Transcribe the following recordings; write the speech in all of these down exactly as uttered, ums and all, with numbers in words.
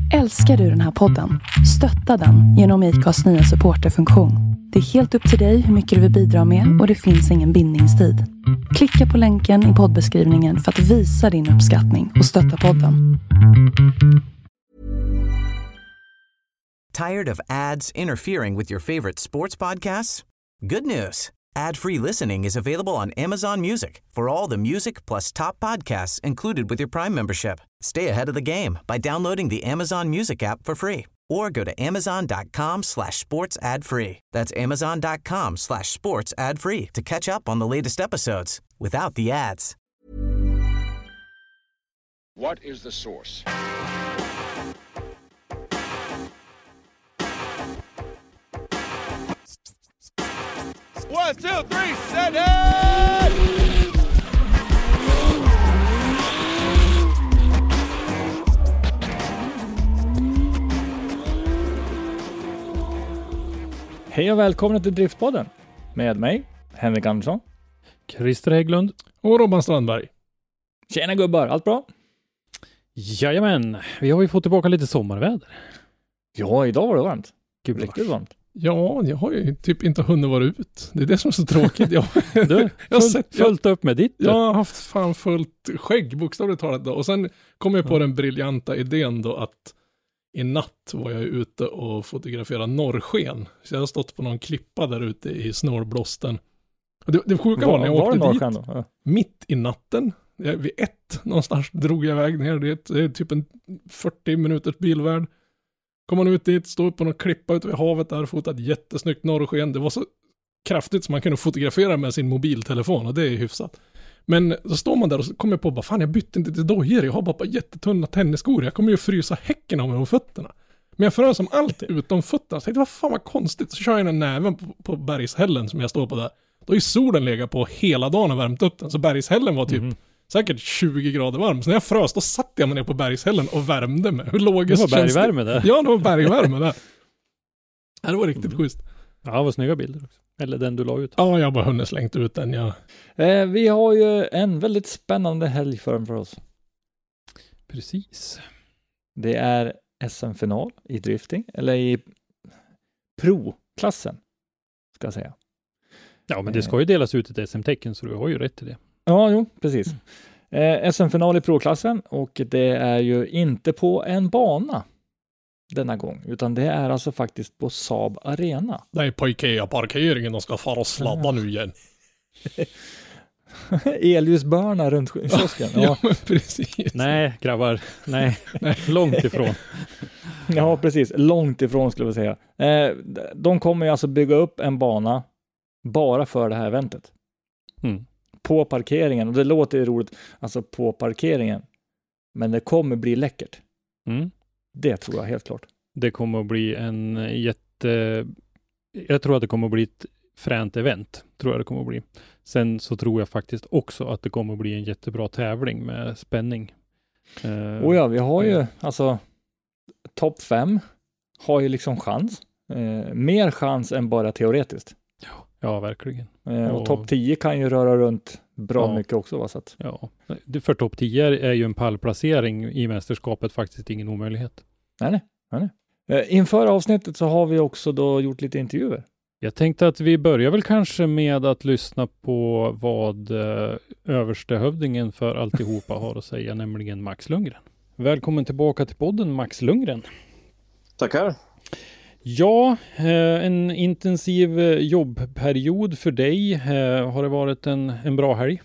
Älskar du den här podden? Stötta den genom I C A:s nya supporterfunktion. Det är helt upp till dig hur mycket du vill bidra med och det finns ingen bindningstid. Klicka på länken i poddbeskrivningen för att visa din uppskattning och stötta podden. Tired of ads interfering with your favorite sports podcasts? Good news. Ad-free listening is available on Amazon Music for all the music plus top podcasts included with your Prime membership. Stay ahead of the game by downloading the Amazon Music app for free or go to amazon.com slash sports ad free. That's amazon.com slash sports ad free to catch up on the latest episodes without the ads. What is the source? One, two, three, set it! Hej och välkomna till Driftpodden med mig, Henrik Andersson, Christer Hägglund och Robban Strandberg. Tjena gubbar, allt bra? Jajamän, vi har ju fått tillbaka lite sommarväder. Ja, idag var det varmt. Gud, riktigt varmt. Ja, jag har ju typ inte hunnit vara ut. Det är det som är så tråkigt. Jag, du, jag har full, sett, fullt upp med ditt. Jag har haft fan fullt skägg, bokstavligt talat. Då. Och sen kom jag på ja. den briljanta idén då att i natt var jag ute och fotograferade norrsken. Så jag har stått på någon klippa där ute i snålblåsten. Och det, det sjuka var, var när jag åkte dit, då? Ja. Mitt i natten, jag, vid ett någonstans drog jag iväg ner dit. Det är typ en fyrtio minuters bilvärd. Kom man ut dit, stod på någon klippa ute vid havet där och fotade ett jättesnyggt norrsken. Det var så kraftigt som man kunde fotografera med sin mobiltelefon och det är hyfsat. Men så står man där och så kommer jag på bara, fan jag bytte inte till dojor, jag har bara jättetunna tennisskor, jag kommer ju frysa häcken av mig på fötterna. Men jag frös som allt utom fötterna, så tänkte vad fan vad konstigt. Så kör jag den näven på, på bergshällen som jag står på där. Då är ju solen legat på hela dagen och värmt upp den, så bergshällen var typ mm. säkert tjugo grader varm. Så när jag frös, då satt jag mig ner på bergshällen och värmde mig. Hur logiskt det var bergvärme där. Ja, det var bergvärme där. Ja, det var riktigt mm. schysst. Ja, det var snygga bilder också. Eller den du la ut. Ja, jag bara hunnit slängt ut den, ja. Eh, vi har ju en väldigt spännande helg för oss. Precis. Det är S M-final i drifting, eller i pro-klassen, ska jag säga. Ja, men det ska ju delas ut ett S M-tecken, så du har ju rätt till det. Ja, jo, precis. Mm. Eh, S M-final i pro-klassen, och det är ju inte på en bana denna gång, utan det är alltså faktiskt på Saab Arena. Det är på Ikea-parkeringen de ska fara och sladda ja. nu igen. Elljusbörna runt kiosken. Ja, ja precis. Nej, grabbar. Nej, Nej. långt ifrån. Ja, precis. Långt ifrån skulle vi säga. Eh, de kommer ju alltså bygga upp en bana bara för det här eventet. Mm. På parkeringen. Och det låter ju roligt, alltså på parkeringen. Men det kommer bli läckert. Mm. Det tror jag helt klart. Det kommer att bli en jätte... Jag tror att det kommer att bli ett fränt event. Tror jag det kommer att bli. Sen så tror jag faktiskt också att det kommer att bli en jättebra tävling med spänning. Uh, och ja, vi har ju uh, alltså topp fem har ju liksom chans. Uh, mer chans än bara teoretiskt. Ja, ja verkligen. Uh, och, och topp tio kan ju röra runt bra ja. mycket också. Va, så att... Ja, för topp tio är ju en pallplacering i mästerskapet faktiskt ingen omöjlighet. Nej, nej. nej, nej. Uh, inför avsnittet så har vi också då gjort lite intervjuer. Jag tänkte att vi börjar väl kanske med att lyssna på vad eh, överstehövdingen för alltihopa har att säga, nämligen Max Lundgren. Välkommen tillbaka till podden, Max Lundgren. Tackar. Ja, eh, en intensiv jobbperiod för dig. Eh, har det varit en, en bra helg?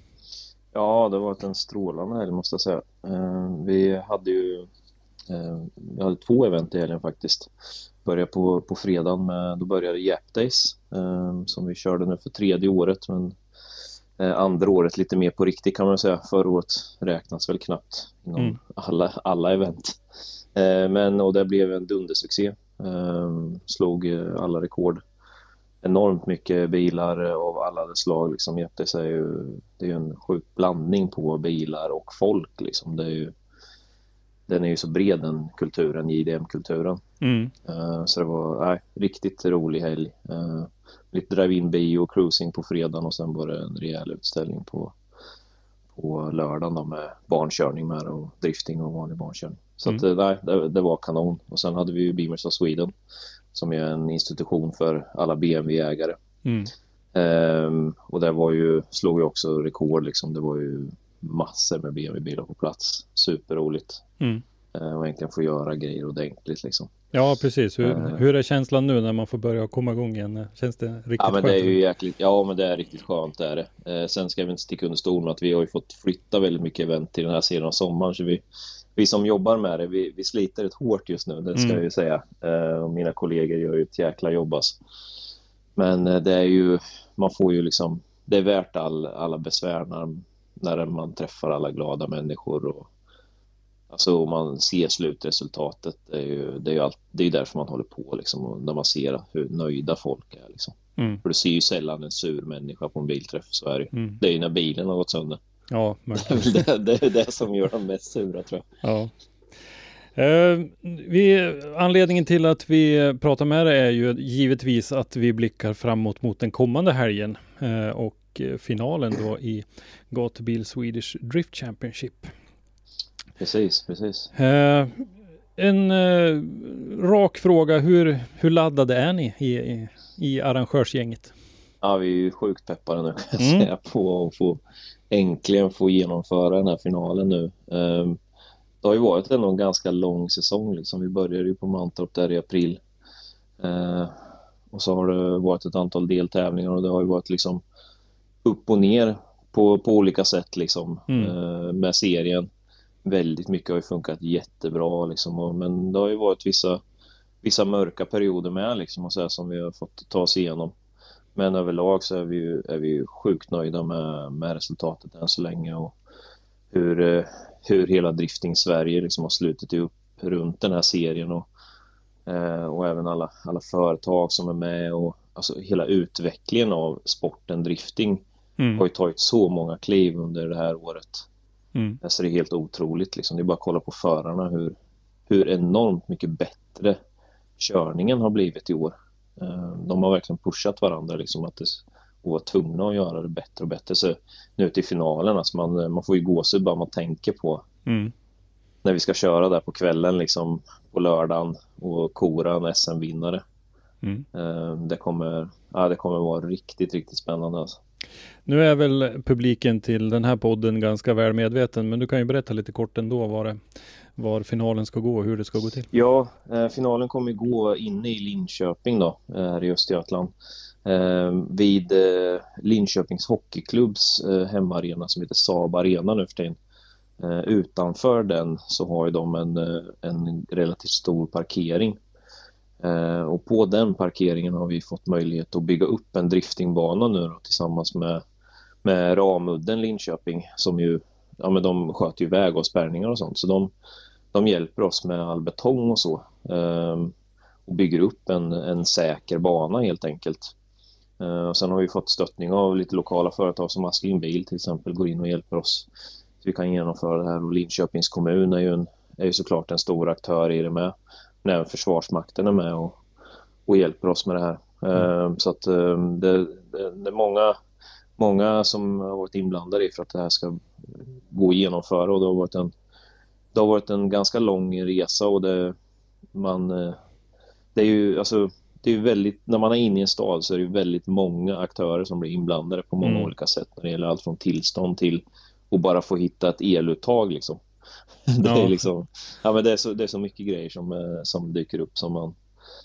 Ja, det har varit en strålande helg måste jag säga. Eh, vi hade ju eh, vi hade två event i helgen faktiskt. Började på, på fredagen med, då började Yap Days eh, som vi körde nu för tredje året, men eh, andra året lite mer på riktigt kan man säga. Förra året räknas väl knappt inom mm. alla, alla event. Eh, men och det blev en dundersuccé. Eh, slog alla rekord. Enormt mycket bilar av alla dess slag. Liksom. Yap Days är ju, det är ju en sjuk blandning på bilar och folk. Liksom. Det är ju, den är ju så bred den kulturen, J D M-kulturen. Mm. Uh, så det var nej, riktigt rolig helg. Uh, lite drive-in bio och cruising på fredagen och sen var det en rejäl utställning på, på lördagen då med barnkörning med och drifting och vanlig barnkörning. Så Mm. att, nej, det, det var kanon. Och sen hade vi ju Beamers of Sweden som är en institution för alla B M W-ägare. Mm. Ehm, och där var ju, slog ju också rekord liksom. Det var ju massor med B M W-bilar på plats. Superroligt. Mm. Ehm, och egentligen få göra grejer ordentligt liksom. Ja, precis. Hur, Eh. hur är känslan nu när man får börja komma igång igen? Känns det riktigt Ja, men skönt? det är ju jäkligt, ja, men det är riktigt skönt, det är det. Eh, sen ska vi inte sticka under stol med att vi har ju fått flytta väldigt mycket event till den här serien av sommaren. Så vi, vi som jobbar med det, vi, vi sliter ett hårt just nu, det ska Mm. jag ju säga. Eh, och mina kollegor gör ju ett jäkla jobb alltså. Men eh, det är ju, man får ju liksom, det är värt all, alla besvär när, när man träffar alla glada människor och alltså om man ser slutresultatet, det är ju, det är ju, allt, det är ju därför man håller på liksom, och när man ser hur nöjda folk är liksom. Mm. För du ser ju sällan en sur människa på en bilträff, så är det. Mm. Det är ju när bilen har gått sönder. Ja, Det är väl det, det, är det som gör dem mest sura, tror jag. ja. Eh, vi, anledningen till att vi pratar med dig är ju givetvis att vi blickar framåt mot den kommande helgen eh, och finalen då i Gatubil Swedish Drift Championship. Precis, precis. Eh, en eh, rak fråga, hur, hur laddade är ni i, i, i arrangörsgänget? Ja, vi är ju sjukt peppade nu, kan jag Mm. säga, på att få äntligen få genomföra den här finalen nu. Um, det har ju varit ändå en ganska lång säsong liksom. Vi började ju på Mantorp där i april. Uh, och så har det varit ett antal deltävlingar och det har ju varit liksom upp och ner på, på olika sätt liksom, Mm. uh, med serien. Väldigt mycket har ju funkat jättebra liksom, och, men det har ju varit vissa, vissa mörka perioder med liksom, och så här, som vi har fått ta oss igenom. Men överlag så är vi ju, är vi ju sjukt nöjda med, med resultatet än så länge och hur, eh, hur hela Drifting Sverige liksom har slutit upp runt den här serien och, eh, och även alla, alla företag som är med och alltså hela utvecklingen av sporten drifting Mm. har ju tagit så många kliv under det här året. Mm. Alltså det är helt otroligt liksom. Det är bara att kolla på förarna hur, hur enormt mycket bättre körningen har blivit i år. De har verkligen pushat varandra liksom, att det, och var tvungna att göra det bättre och bättre. Så nu till finalen, alltså man, man får ju gåshud bara man tänker på Mm. när vi ska köra där på kvällen liksom, på lördagen och kora en S M-vinnare. Mm. Det kommer, ja, det kommer vara riktigt, riktigt spännande alltså. Nu är väl publiken till den här podden ganska väl medveten, men du kan ju berätta lite kort ändå var, det, var finalen ska gå och hur det ska gå till. Ja, eh, finalen kommer gå inne i Linköping då, här i Östergötland. Eh, vid eh, Linköpings hockeyklubbs eh, hemmaarena som heter Saab Arena nu för tiden. Eh, utanför den så har ju de en, en relativt stor parkering. Eh, och på den parkeringen har vi fått möjlighet att bygga upp en driftingbana nu då, tillsammans med, med Ramudden Linköping som ju, ja men de sköter ju vägavspärrningar och sånt, så de, de hjälper oss med all betong och så eh, och bygger upp en, en säker bana helt enkelt. Eh, och sen har vi fått stöttning av lite lokala företag som Asking Bil till exempel går in och hjälper oss så vi kan genomföra det här, och Linköpings kommun är ju, en, är ju såklart en stor aktör i det med. Men även Försvarsmakten är med och, och hjälper oss med det här. Mm. Så att det, det, det är många, många som har varit inblandade i för att det här ska gå att genomföra. Och det har varit en, det har varit en ganska lång resa och det, man, det är ju alltså, det är ju väldigt, när man är inne i en stad så är det ju väldigt många aktörer som blir inblandade på många mm. olika sätt när det gäller allt från tillstånd till att bara få hitta ett eluttag liksom. Det är, liksom, ja, men det är, så, det är så mycket grejer som, som dyker upp som man,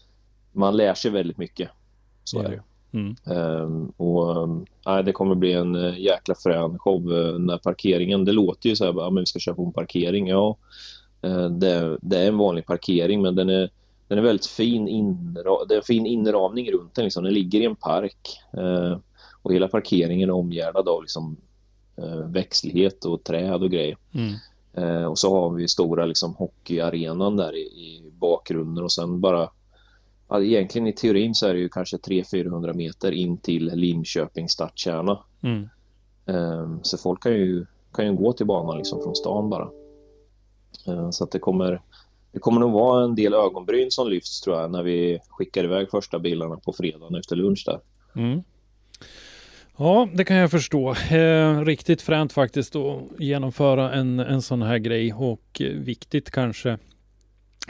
man lär sig väldigt mycket. Så ja. är det. Mm. Um, och um, nej, det kommer bli en uh, jäkla frän show uh, när parkeringen, det låter ju så här, ja, men vi ska köra på en parkering. Ja, uh, det, det är en vanlig parkering, men den är, den är väldigt fin, inra, det är en fin inramning runt den. Liksom. Den ligger i en park uh, och hela parkeringen är omgärdad av liksom, uh, växtlighet och träd och grejer. Mm. Eh, och så har vi stora liksom, hockeyarenan där i, i bakgrunden och sen bara, ja, egentligen i teorin så är det ju kanske tre till fyrahundra meter in till Linköping stadskärna. Mm. Eh, så folk kan ju, kan ju gå till banan liksom, från stan bara. Eh, så att det kommer, det kommer nog vara en del ögonbryn som lyfts tror jag när vi skickar iväg första bilarna på fredagen efter lunch där. Mm. Ja, det kan jag förstå. Eh, riktigt fränt faktiskt att genomföra en, en sån här grej och eh, viktigt kanske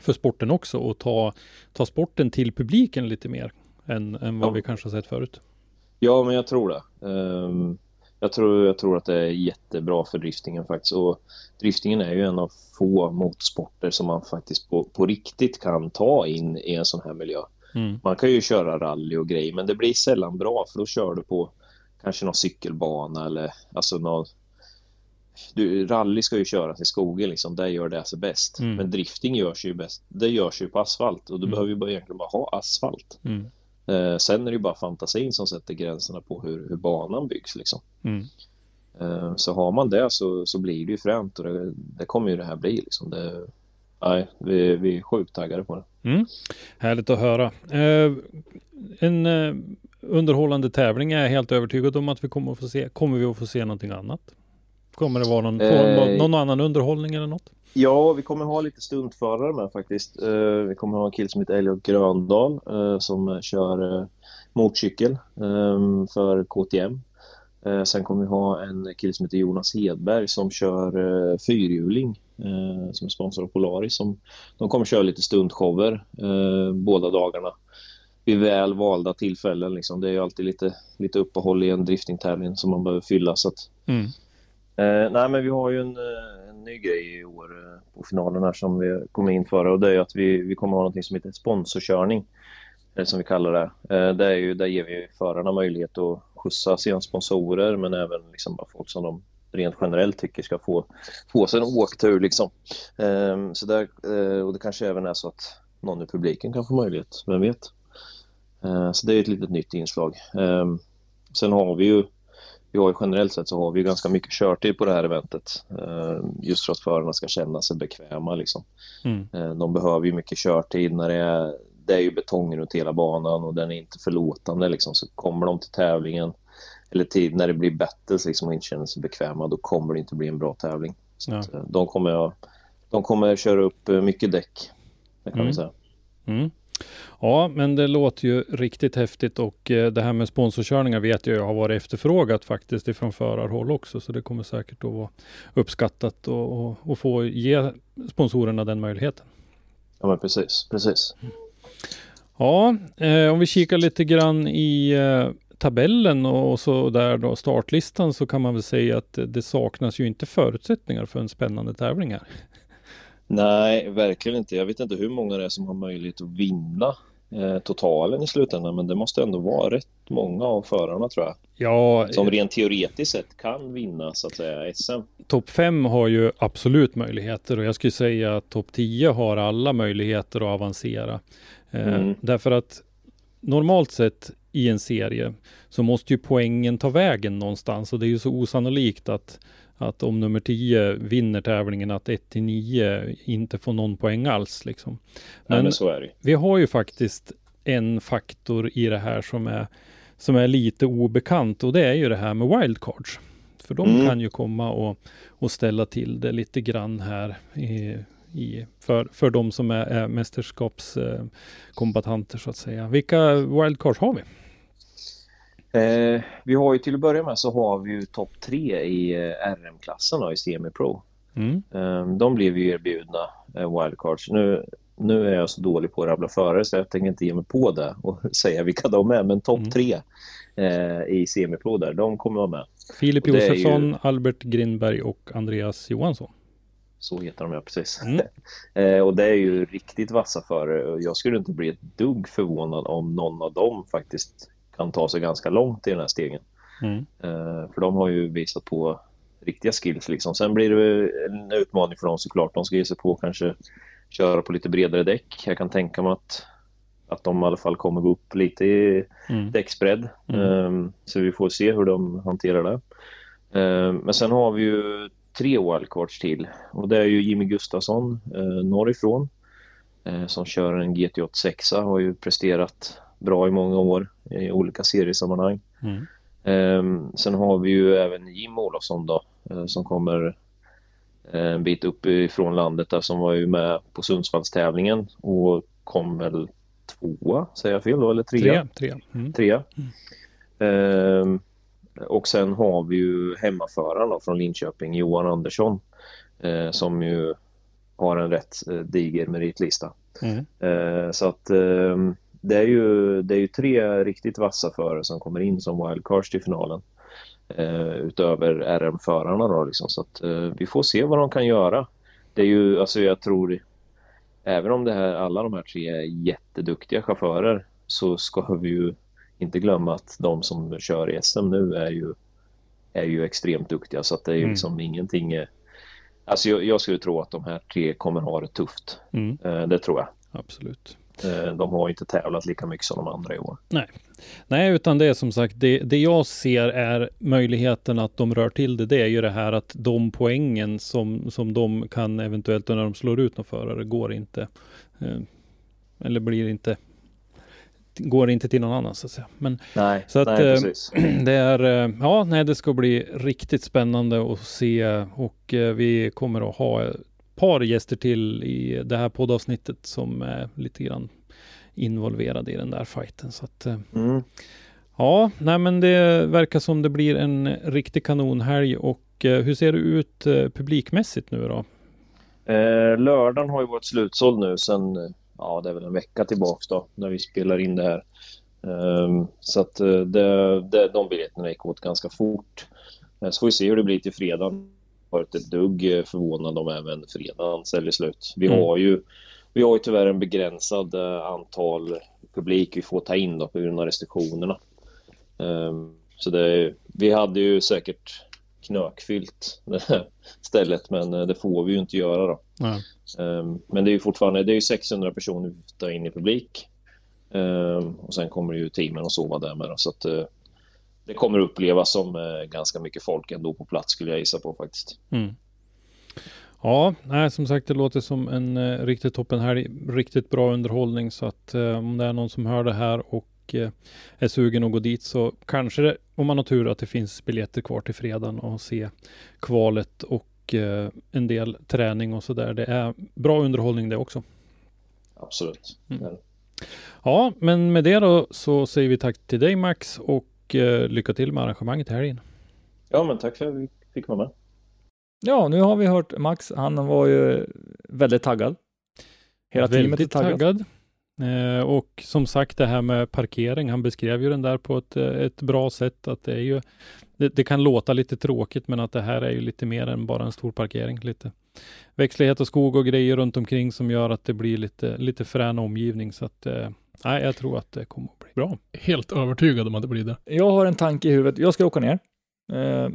för sporten också och ta, ta sporten till publiken lite mer än, än vad Ja. vi kanske har sett förut. Ja, men jag tror det. Um, jag, tror, jag tror att det är jättebra för driftingen faktiskt. Och driftingen är ju en av få motorsporter som man faktiskt på, på riktigt kan ta in i en sån här miljö. Mm. Man kan ju köra rally och grejer, men det blir sällan bra för då kör du på kanske någon cykelbana eller alltså någon... Du, rally ska ju köras i skogen liksom, där gör det sig bäst. Mm. Men drifting görs ju bäst. Det görs ju på asfalt och du Mm. behöver ju bara, egentligen bara ha asfalt. Mm. Eh, sen är det ju bara fantasin som sätter gränserna på hur, hur banan byggs liksom. Mm. Eh, så har man det så, så blir det ju främt och det, det kommer ju det här bli liksom. Det, nej, vi, vi är sjukt taggade på det. Mm. Härligt att höra. Eh, en eh, underhållande tävling är jag helt övertygad om att vi kommer att få se. Kommer vi att få se någonting annat? Kommer det vara någon, Eh, någon annan underhållning eller något? Ja, vi kommer ha lite stuntförare med faktiskt. Uh, vi kommer ha en kille som heter Elliot Gröndal uh, som kör uh, motorcykel um, för K T M. Uh, sen kommer vi ha en kille som heter Jonas Hedberg som kör uh, fyrhjuling uh, som är sponsor av Polaris. Som, de kommer köra lite stuntshower uh, båda dagarna vid väl valda tillfällen. Liksom. Det är ju alltid lite, lite uppehåll i en driftingtävling som man behöver fylla. Så att, Mm. uh, nej, men vi har ju en... Uh, ny grej i år på finalen här som vi kommer införa och det är att vi, vi kommer ha något som heter sponsorkörning eller som vi kallar det. Det är ju, där ger vi förarna möjlighet att skjutsa sina sponsorer men även liksom bara folk som de rent generellt tycker ska få, få sig en åktur liksom. Så där, och det kanske även är så att någon i publiken kan få möjlighet, vem vet. Så det är ett litet nytt inslag. Sen har vi ju Vi har ju generellt sett så har vi ju ganska mycket körtid på det här eventet. Just för att förarna ska känna sig bekväma liksom. Mm. De behöver ju mycket körtid när det är, det är ju betong runt hela banan och den är inte förlåtande liksom. Så kommer de till tävlingen eller tid när det blir battles liksom och inte känner sig bekväma, då kommer det inte bli en bra tävling. Så Ja. att, de kommer de kommer köra upp mycket däck, det kan Mm. vi säga. Mm. Ja, men det låter ju riktigt häftigt och eh, det här med sponsorkörningar vet jag har varit efterfrågat faktiskt ifrån förarhåll också, så det kommer säkert att vara uppskattat och, och, och få ge sponsorerna den möjligheten. Ja, men precis, precis. Ja, eh, om vi kikar lite grann i eh, tabellen och så där då startlistan, så kan man väl säga att det saknas ju inte förutsättningar för en spännande tävling här. Nej, verkligen inte. Jag vet inte hur många det är som har möjlighet att vinna eh, totalen i slutändan, men det måste ändå vara rätt många av förarna tror jag. Ja, Som rent teoretiskt sett kan vinna så att säga S M. topp fem har ju absolut möjligheter och jag skulle säga att topp tio har alla möjligheter att avancera. Eh, Mm. Därför att normalt sett i en serie så måste ju poängen ta vägen någonstans och det är ju så osannolikt att att om nummer tio vinner tävlingen att ett till nio inte får någon poäng alls liksom. Men, Nej, men så är det. vi har ju faktiskt en faktor i det här som är, som är lite obekant och det är ju det här med wildcards. För de Mm. kan ju komma och, och ställa till det lite grann här i, i, för, för de som är, är mästerskapskombatanter så att säga. Vilka wildcards har vi? Eh, vi har ju till att börja med så har vi ju topp tre i eh, R M-klassen då, i semi-pro. Mm. Eh, de blev ju erbjudna eh, wildcards. Nu, nu är jag så dålig på att rabbla förare så jag tänker inte ge mig på det och säga vilka de är. Men topp Mm. tre eh, i semi-pro där, de kommer vara med. Filip Och det är Josefsson, ju- Albert Grindberg och Andreas Johansson. Så heter de, ja, precis. Mm. eh, och det är ju riktigt vassa förare. Jag skulle inte bli ett dugg förvånad om någon av dem faktiskt kan ta sig ganska långt i den här stegen. Mm. Eh, för de har ju visat på riktiga skills liksom. Sen blir det en utmaning för dem såklart. De ska ge sig på kanske köra på lite bredare däck. Jag kan tänka mig att, att de i alla fall kommer gå upp lite i Mm. däcksbredd. Mm. Eh, så vi får se hur de hanterar det. Eh, men sen har vi ju tre wildcards till. Och det är ju Jimmy Gustafsson eh, norrifrån. Eh, som kör en G T åttiosex. Har ju presterat bra i många år i olika seriesammanhang. Mm. Um, sen har vi ju även Jim Olofsson då, uh, som kommer uh, en bit upp ifrån landet där, som var ju med på Sundsvallstävlingen och kom väl tvåa, säger jag fel då, eller trea? Tre. Tre. Mm. Trea. Um, och sen har vi ju hemmaföraren då, från Linköping, Johan Andersson, uh, som ju har en rätt eh, diger meritlista. Mm. Eh, så att eh, det är ju det är ju tre riktigt vassa förare som kommer in som wildcards till finalen. Eh, utöver R M-förarna då liksom. Så att eh, vi får se vad de kan göra. Det är ju, alltså jag tror, även om det här, alla de här tre är jätteduktiga chaufförer, så ska vi ju inte glömma att de som kör i S M nu är ju, är ju extremt duktiga. Så att det är ju Mm. liksom ingenting. Alltså jag, jag skulle tro att de här tre kommer ha det tufft. Mm. Eh, det tror jag. Absolut. Eh, de har inte tävlat lika mycket som de andra i år. Nej. Nej, utan det är som sagt, det, det jag ser är möjligheten att de rör till det. Det är ju det här att de poängen som, som de kan eventuellt när de slår ut någon förare går inte. Eh, eller blir inte. Går inte till någon annan så att säga. Men, Nej, så att, nej eh, precis. det är, eh, ja, nej, det ska bli riktigt spännande att se, och eh, vi kommer att ha ett par gäster till i det här poddavsnittet som är lite grann involverade i den där fighten. Så att, eh, Mm. ja, nej, men det verkar som det blir en riktig kanonhelg. Och eh, hur ser det ut eh, publikmässigt nu då? Eh, lördagen har ju varit slutsåld nu sen, eh, ja det är väl en vecka tillbaka då, när vi spelar in det här. Um, så att eh, det, det, de biljetterna gick åt ganska fort. Eh, så får vi se hur det blir till fredag. Jag har varit ett dugg eh, förvånad om även fredagen säljer slut. Vi Mm. har ju vi har ju tyvärr en begränsad eh, antal publik vi får ta in då på grund av restriktionerna. Um, så det, vi hade ju säkert knökfyllt det här stället, men eh, det får vi ju inte göra då. Ja. Um, men det är ju fortfarande, det är ju sexhundra personer vi får ta in i publik. Um, och sen kommer det ju teamen och sova där med då, så att uh, det kommer upplevas som uh, ganska mycket folk ändå på plats, skulle jag gissa på faktiskt. Mm. Ja, nej, som sagt, det låter som en eh, riktigt toppen här, riktigt bra underhållning, så att eh, om det är någon som hör det här och eh, är sugen att gå dit, så kanske det, om man har tur, att det finns biljetter kvar till fredagen och se kvalet och eh, en del träning och så där. Det är bra underhållning det också. Absolut. Mm. Ja. Ja, men med det då så säger vi tack till dig, Max, och eh, lycka till med arrangemanget här inne. Ja, men tack för att vi fick vara med. Ja, nu har vi hört Max. Han var ju väldigt taggad. Hela teamet är Väldigt taggat. taggad. Eh, och som sagt, det här med parkering, han beskrev ju den där på ett, ett bra sätt, att det är ju, det, det kan låta lite tråkigt, men att det här är ju lite mer än bara en stor parkering. Lite växtlighet och skog och grejer runt omkring som gör att det blir lite, lite frän omgivning. Så att, eh, nej, jag tror att det kommer att bli bra. Helt övertygad om att det blir det. Jag har en tanke i huvudet. Jag ska åka ner. Eh,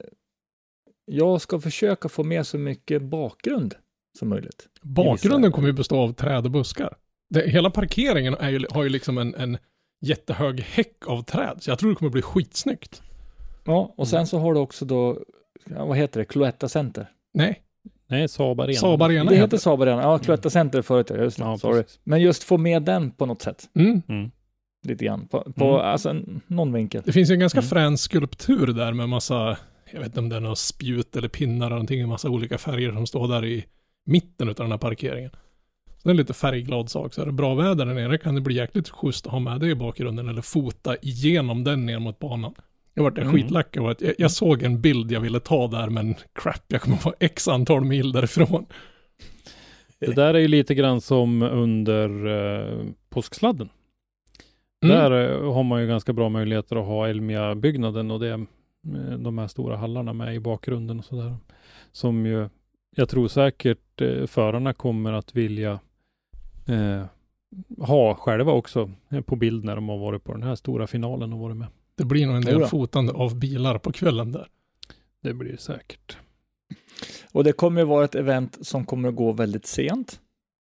jag ska försöka få med så mycket bakgrund som möjligt. Bakgrunden kommer ju bestå av träd och buskar. Det, hela parkeringen är ju, har ju liksom en, en jättehög häck av träd. Så jag tror det kommer bli skitsnyggt. Ja, och sen så har du också då, ja, vad heter det? Cloetta Center. Nej, Nej, Saab Arena. Saab Arena Det heter heter Saab Arena. Ja, Cloetta Center förut. Just det. Ja, Sorry. precis. Men just få med den på något sätt. Mm. Mm. Lite grann. På, på Mm. alltså, någon vinkel. Det finns ju en ganska Mm. frän skulptur där med massa, jag vet inte om det är några spjut eller pinnar eller någonting, en massa olika färger som står där i mitten av den här parkeringen. Så det är en lite färgglad sak. Så är det bra väder där nere kan det bli jäkligt schysst att ha med det i bakgrunden eller fota igenom den ner mot banan. Jag vart Mm. skitlack av att jag, jag såg en bild jag ville ta där, men crap, jag kommer få x antal mil därifrån. Det där är ju lite grann som under eh, påsksladden. Mm. Där eh, har man ju ganska bra möjligheter att ha Elmia-byggnaden och det, eh, de här stora hallarna med i bakgrunden och sådär. Som ju, jag tror säkert eh, förarna kommer att vilja eh, ha själva också eh, på bild när de har varit på den här stora finalen och varit med. Det blir nog en del Jodå. fotande av bilar på kvällen där. Det blir det säkert. Och det kommer ju vara ett event som kommer att gå väldigt sent.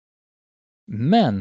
Men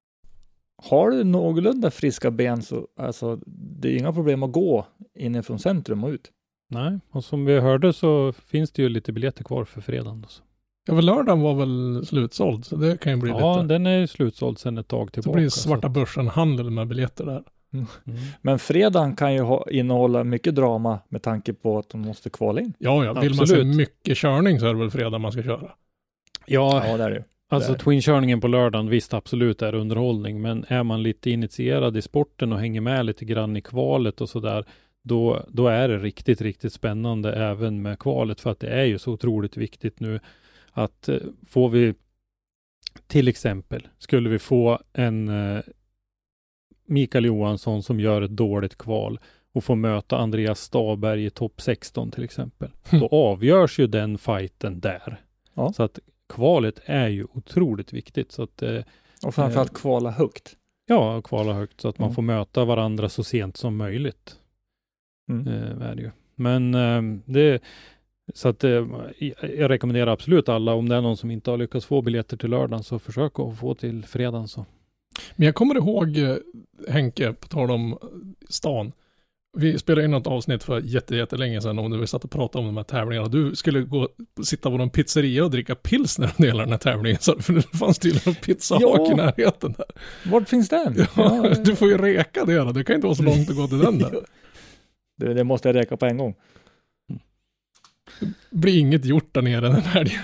har du någorlunda friska ben så alltså, det är inga problem att gå inifrån centrum och ut. Nej, och som vi hörde så finns det ju lite biljetter kvar för fredagen. Så. Ja, väl lördagen var väl slutsåld, så det kan ju bli Ja, lite... den är slutsåld sedan ett tag Det tillbaka. blir svarta börsen-handel med biljetter där. Mm. Men fredagen kan ju ha, innehålla mycket drama med tanke på att de måste kvala in. Ja, ja. Vill man se Absolut. mycket körning så är det väl fredag man ska köra. Ja, Ja, det är det ju. alltså där. Twin-körningen på lördagen, visst absolut är underhållning, men är man lite initierad i sporten och hänger med lite grann i kvalet och sådär, då, då är det riktigt, riktigt spännande även med kvalet, för att det är ju så otroligt viktigt nu att eh, får vi till exempel, skulle vi få en eh, Mikael Johansson som gör ett dåligt kval och får möta Andreas Staberg i topp sexton till exempel. Då avgörs ju den fighten där. Ja. Så att kvalet är ju otroligt viktigt. Så att, eh, Och framförallt kvala högt. ja, kvala högt så att man Ja. får möta varandra så sent som möjligt. Mm. Eh, är det ju. Men eh, det så att eh, jag rekommenderar absolut alla, om det är någon som inte har lyckats få biljetter till lördagen, så försök att få till fredagen så. Men jag kommer ihåg, eh, Henke, på tal om stan. Vi spelade in något avsnitt för jätte, jättelänge sedan om när vi satt och pratade om de här tävlingarna. Du skulle gå sitta på någon pizzeria och dricka pilsner och dela den här tävlingen. Så, för det fanns tydligen en pizzahak Ja. i närheten där. Vart finns den? Ja, du får ju reka det då. Det kan inte vara så långt att gå till den där. Det, det måste jag räka på en gång. Blir inget gjort där nere den helgen.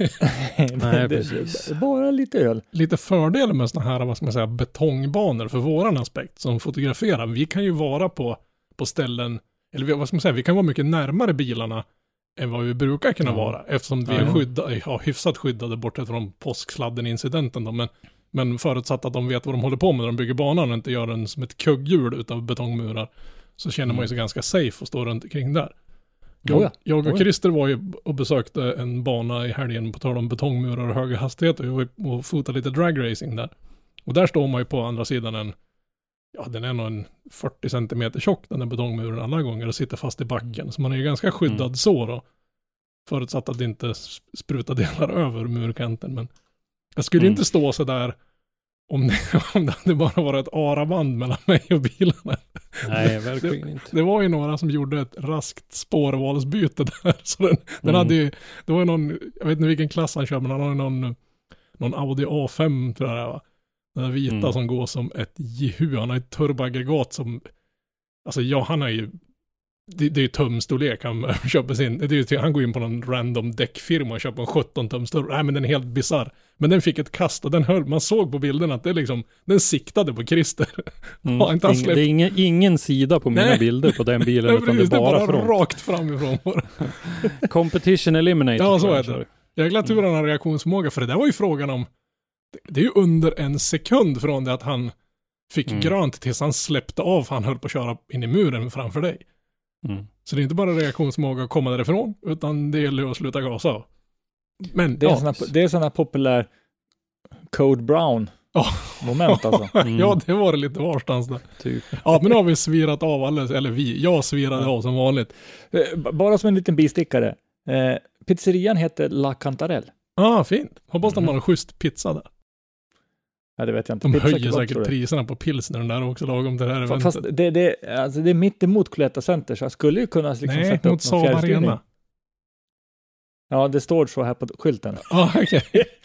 Nej, det, precis. det, bara lite öl. Lite fördel med såna här, vad ska man säga, betongbanor för våran aspekt som fotograferar. Vi kan ju vara på, på ställen, eller vi- vad ska man säga, vi kan vara mycket närmare bilarna än vad vi brukar kunna Ja. vara. Eftersom vi Ja, är ja. skydda, ja, hyfsat skyddade bortsett från påsksladden-incidenten då. Men, men förutsatt att de vet vad de håller på med när de bygger banan och inte gör den som ett kugghjul utav betongmurar, så känner man ju sig ganska safe och står runt omkring där. Jag, Oh ja. jag Oh och ja. Christer var ju och besökte en bana i helgen på tal om betongmurar och höga hastigheter. Vi var ju och fotade lite dragracing där. Och där står man ju på andra sidan en, ja den är nog en fyrtio centimeter tjock den där betongmuren alla gånger och sitter fast i backen. Så man är ju ganska skyddad Mm. så då. Förutsatt att det inte sp- sprutar delar över murkanten. Men jag skulle Mm. inte stå så där om det, om det hade bara varit ett araband mellan mig och bilarna. Nej, verkligen inte. Det var ju några som gjorde ett raskt spårvalsbyte där. Så den, den Mm. hade ju, det var ju någon, jag vet inte vilken klass han kör, men han har ju någon, någon Audi A fem tror jag det var. Den där vita Mm. som går som ett jehu. Han har ett turboaggregat som, alltså ja, han har ju, det, det är ju tumstorlek han köper sin, det är ju, till- han går in på någon random däckfirma och köper en sjutton tums turbo. Nej men den är helt bizarr. Men den fick ett kast och den höll, man såg på bilden att det liksom, den siktade på Christer. Mm. Har inte han Ing- släppt- det är ingen, ingen sida på mina Nej. bilder på den bilen, utan det är Precis, bara från rakt framifrån. Bara. Competition Eliminator. Ja, så tror jag, är det. sorry. Jäkla tur han har reaktionsförmåga, för det där var ju frågan om, det- det är ju under en sekund från det att han fick Mm. grönt tills han släppte av, för han höll på att köra in i muren framför dig. Mm. Så det är inte bara reaktionsförmåga att komma därifrån, utan det gäller ju att sluta gasa. Men, Det är, ja. en sån här, det är sån här populär Code Brown Ja. moment alltså. Mm. ja, det var det lite varstans där. Typ. Ja, men nu har vi svirat av alldeles, eller vi, jag svirade av som vanligt. Eh, b- Bara som en liten bistickare. Eh, pizzerian heter La Cantarell. Ah, fint. Hoppas de Mm. har en schysst pizza där. Ja, det vet jag inte. De Pizza höjer kebab, säkert tror jag. priserna på pilsner där också lagom till det här Fa- eventet. Fast det, det, alltså det är mitt emot Cloetta Center, så jag skulle ju kunna liksom Nej, sätta upp mot någon Saab fjärrstyrning. Arena. Ja, det står så här på skylten. Ja, ah, okej.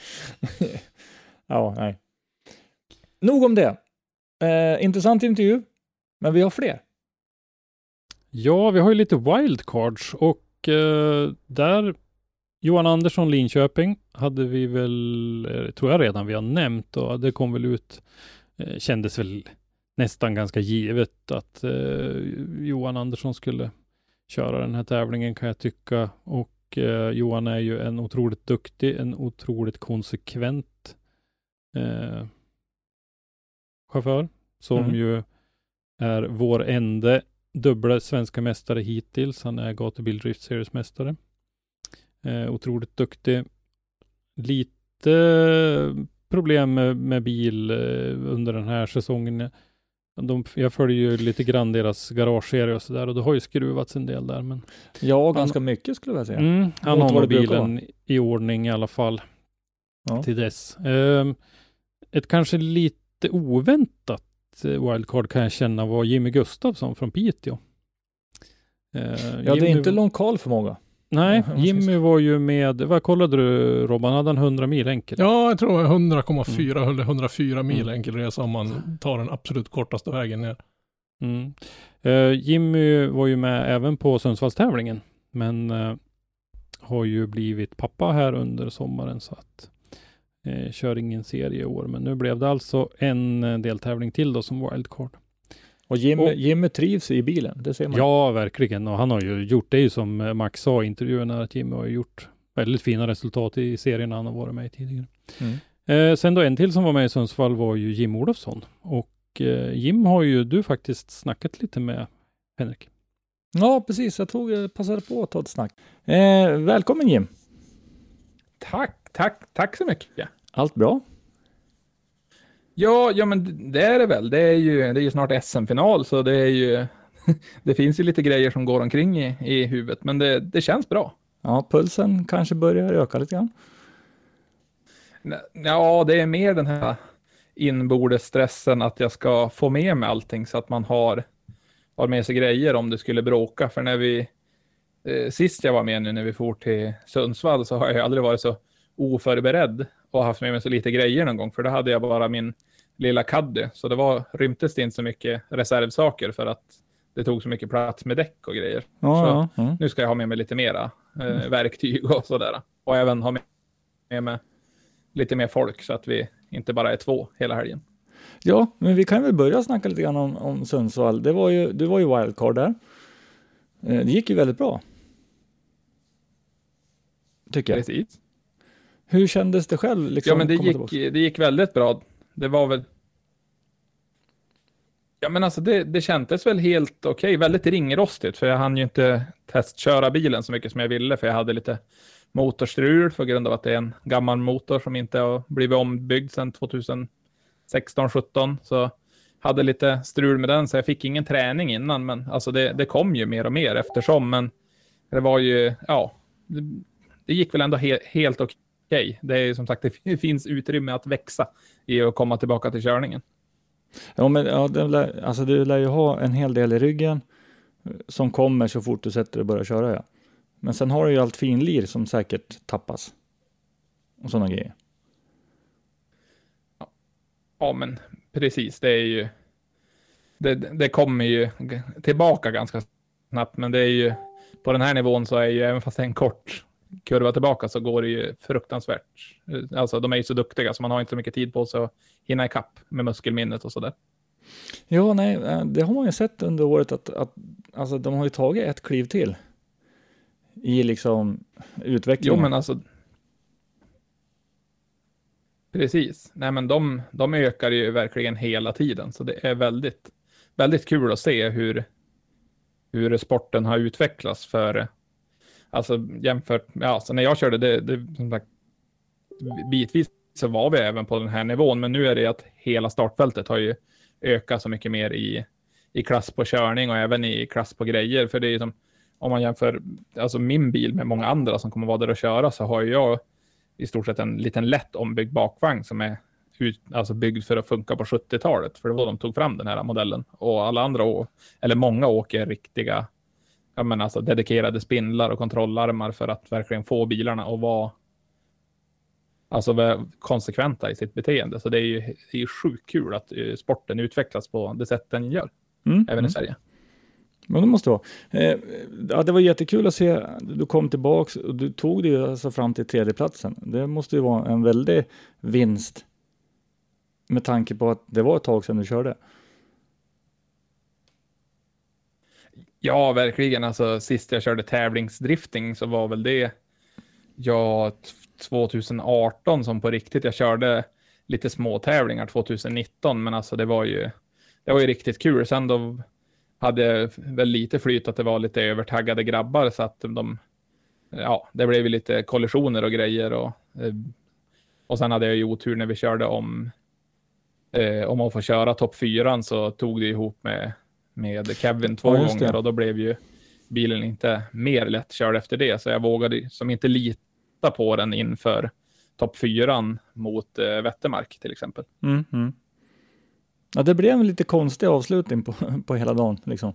Ja, nej. Nog om det. Eh, intressant intervju, men vi har fler. Ja, vi har ju lite wildcards och eh, där Johan Andersson Linköping hade vi väl, eh, tror jag redan vi har nämnt, och det kom väl ut, eh, kändes väl nästan ganska givet att eh, Johan Andersson skulle köra den här tävlingen, kan jag tycka. Och eh, Johan är ju en otroligt duktig, en otroligt konsekvent eh, chaufför som Mm. ju är vår enda dubbla svenska mästare hittills. Han är gatubil Drift Series mästare. Eh, otroligt duktig. Lite problem med, med bil eh, under den här säsongen. De, jag följer ju lite grann deras garageserie och sådär, och det har ju skruvats en del där. Men Ja, ganska mycket skulle jag säga. mm, han Mot har vad nog det brukar bilen i ordning i alla fall Ja. till dess. Eh, ett kanske lite oväntat eh, wildcard kan jag känna var Jimmy Gustafsson från Piteå. Eh, Ja, det Jimmy- är inte lång call-förmåga. Nej, Ja, Jimmy var ju med, vad kollade du Robban, hade han hundra mil enkelt? Ja, jag tror hundra komma fyra eller hundrafyra mil Mm. enkel resa om man tar den absolut kortaste vägen ner. Mm. Eh, Jimmy var ju med även på Sundsvallstävlingen, men eh, har ju blivit pappa här under sommaren, så att eh, kör ingen serie i år. Men nu blev det alltså en eh, deltävling till då som wildcard. Och Jimmy, Och- Jimmy trivs i bilen, det ser man. Ja, verkligen. Och han har ju gjort det, ju som eh, Max sa i intervjun, att Jimmy har ju gjort väldigt fina resultat i serien han har varit med i tidigare. Mm. Eh, sen då en till som var med i Sundsvall var ju Jim Olofsson. Och eh, Jim har ju du faktiskt snackat lite med, Henrik. Ja, precis. Jag tog, passade på att ta ett snack. Eh, välkommen Jim. Tack, tack, tack så mycket. Ja. Allt bra? Ja, ja, men det är det väl. Det är ju, det är ju snart S M-final, så det är ju det finns ju lite grejer som går omkring i, i huvudet, men det, det känns bra. Ja, pulsen kanske börjar öka lite grann. Ja, det är mer den här inbordes stressen att jag ska få med mig allting så att man har, har med sig grejer om det skulle bråka. För när vi eh, sist jag var med nu när vi for till Sundsvall så har jag aldrig varit så oförberedd och haft med mig så lite grejer någon gång. För då hade jag bara min lilla caddy, så det var rymtes det inte så mycket reservsaker för att det tog så mycket plats med däck och grejer. Ja, så ja, ja. Nu ska jag ha med mig lite mera eh, verktyg och sådär. Och även ha med, med mig lite mer folk så att vi inte bara är två hela helgen. Ja, men vi kan väl börja snacka lite grann om, om Sundsvall. Det var ju, du var ju wildcard där. Eh, det gick ju väldigt bra. Tycker jag. Precis. Hur kändes det själv? Liksom, ja, men det komma gick, tillbaka? det gick väldigt bra. Det var väl... Ja, men alltså det, det kändes väl helt okej. Okay. Väldigt ringrostigt, för jag hann ju inte testköra bilen så mycket som jag ville, för jag hade lite motorstrul på grund av att det är en gammal motor som inte har blivit ombyggd sedan tjugohundrasexton sjutton. Så hade lite strul med den, så jag fick ingen träning innan, men alltså det, det kom ju mer och mer eftersom, men det var ju, ja, det, det gick väl ändå he, helt okej. Okay. Det är ju som sagt, det finns utrymme att växa i att komma tillbaka till körningen. Ja, men ja, det lär, alltså du lär ju ha en hel del i ryggen som kommer så fort du sätter dig och börjar köra. Ja. Men sen har du ju allt finlir som säkert tappas. Och sådana grejer. Ja, ja, men precis. Det är ju det, det kommer ju tillbaka ganska snabbt. Men det är ju på den här nivån så är ju, även fast det är en kort kurva tillbaka, så går det ju fruktansvärt. Alltså de är ju så duktiga så man har inte så mycket tid på sig att hinna i kapp med muskelminnet och sådär. Ja, nej, det har man ju sett under året att, att alltså, de har ju tagit ett kliv till i liksom utvecklingen. Jo, men alltså precis. Nej, men de, de ökar ju verkligen hela tiden, så det är väldigt, väldigt kul att se hur, hur sporten har utvecklats för, alltså jämfört, ja, så när jag körde det, det som sagt, bitvis så var vi även på den här nivån, men nu är det att hela startfältet har ju ökat så mycket mer i, i klass på körning och även i klass på grejer, för det är ju som, om man jämför alltså min bil med många andra som kommer vara där och köra, så har jag i stort sett en liten lätt ombyggd bakvagn som är ut, alltså byggd för att funka på sjuttiotalet, för det var då de tog fram den här modellen, och alla andra, eller många åker riktiga, ja, men alltså dedikerade spindlar och kontrollarmar för att verkligen få bilarna att vara alltså vara konsekventa i sitt beteende. Så det är ju, det är ju sjukt kul att sporten utvecklas på det sätt den gör, mm. även mm. i Sverige. Men det måste vara. Eh, ja, det var jättekul att se. Du kom tillbaks och du tog dig alltså fram till tredjeplatsen. Det måste ju vara en väldig vinst med tanke på att det var ett tag sedan du körde. Ja, verkligen. Alltså sist jag körde tävlingsdrifting så var väl det ja, tjugoarton som på riktigt. Jag körde lite små tävlingar tjugonitton, men alltså det var ju det var ju riktigt kul. Sen då hade väl lite flyt att det var lite övertaggade grabbar, så att de, ja, det blev ju lite kollisioner och grejer, och, och sen hade jag ju otur när vi körde om eh, om att få köra topp fyran, så tog det ihop med, med Kevin två ja, gånger, och då blev ju bilen inte mer lätt körd efter det, så jag vågade som inte lita på den inför topp fyran mot eh, Vättermark till exempel. Mm, mm. Ja, det blev en lite konstig avslutning på, på hela dagen liksom.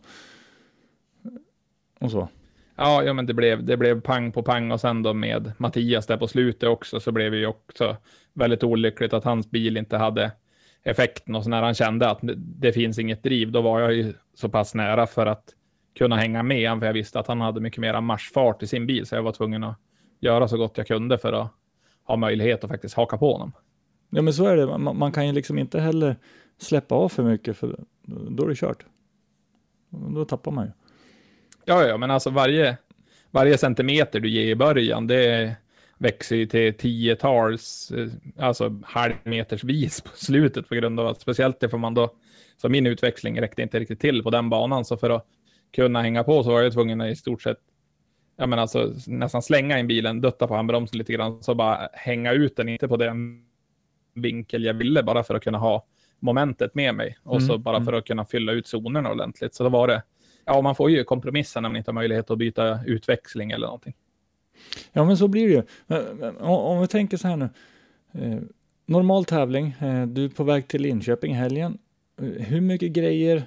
Och så. Ja, ja, men det blev, det blev pang på pang, och sen då med Mattias där på slutet också, så blev det ju också väldigt olyckligt att hans bil inte hade effekten, och så när han kände att det finns inget driv, då var jag ju så pass nära för att kunna hänga med, för jag visste att han hade mycket mer marschfart i sin bil, så jag var tvungen att göra så gott jag kunde för att ha möjlighet att faktiskt haka på honom. Ja, men så är det. Man, man kan ju liksom inte heller släppa av för mycket, för då är det kört. Då tappar man ju. Ja, ja, men alltså varje, varje centimeter du ger i början, det, växer ju till tiotals, alltså halvmetersvis på slutet på grund av att speciellt det får man då, så min utväxling räckte inte riktigt till på den banan, så för att kunna hänga på så var jag tvungen att i stort sett ja men alltså nästan slänga in bilen, dutta på handbromsen lite grann, så bara hänga ut den inte på den vinkel jag ville, bara för att kunna ha momentet med mig och mm, så bara mm. för att kunna fylla ut zonerna ordentligt. Så då var det, ja man får ju kompromissa när man inte har möjlighet att byta utväxling eller någonting. Ja men så blir det ju. Om vi tänker så här nu, eh, normal tävling, eh, du är på väg till Linköping i helgen. Hur mycket grejer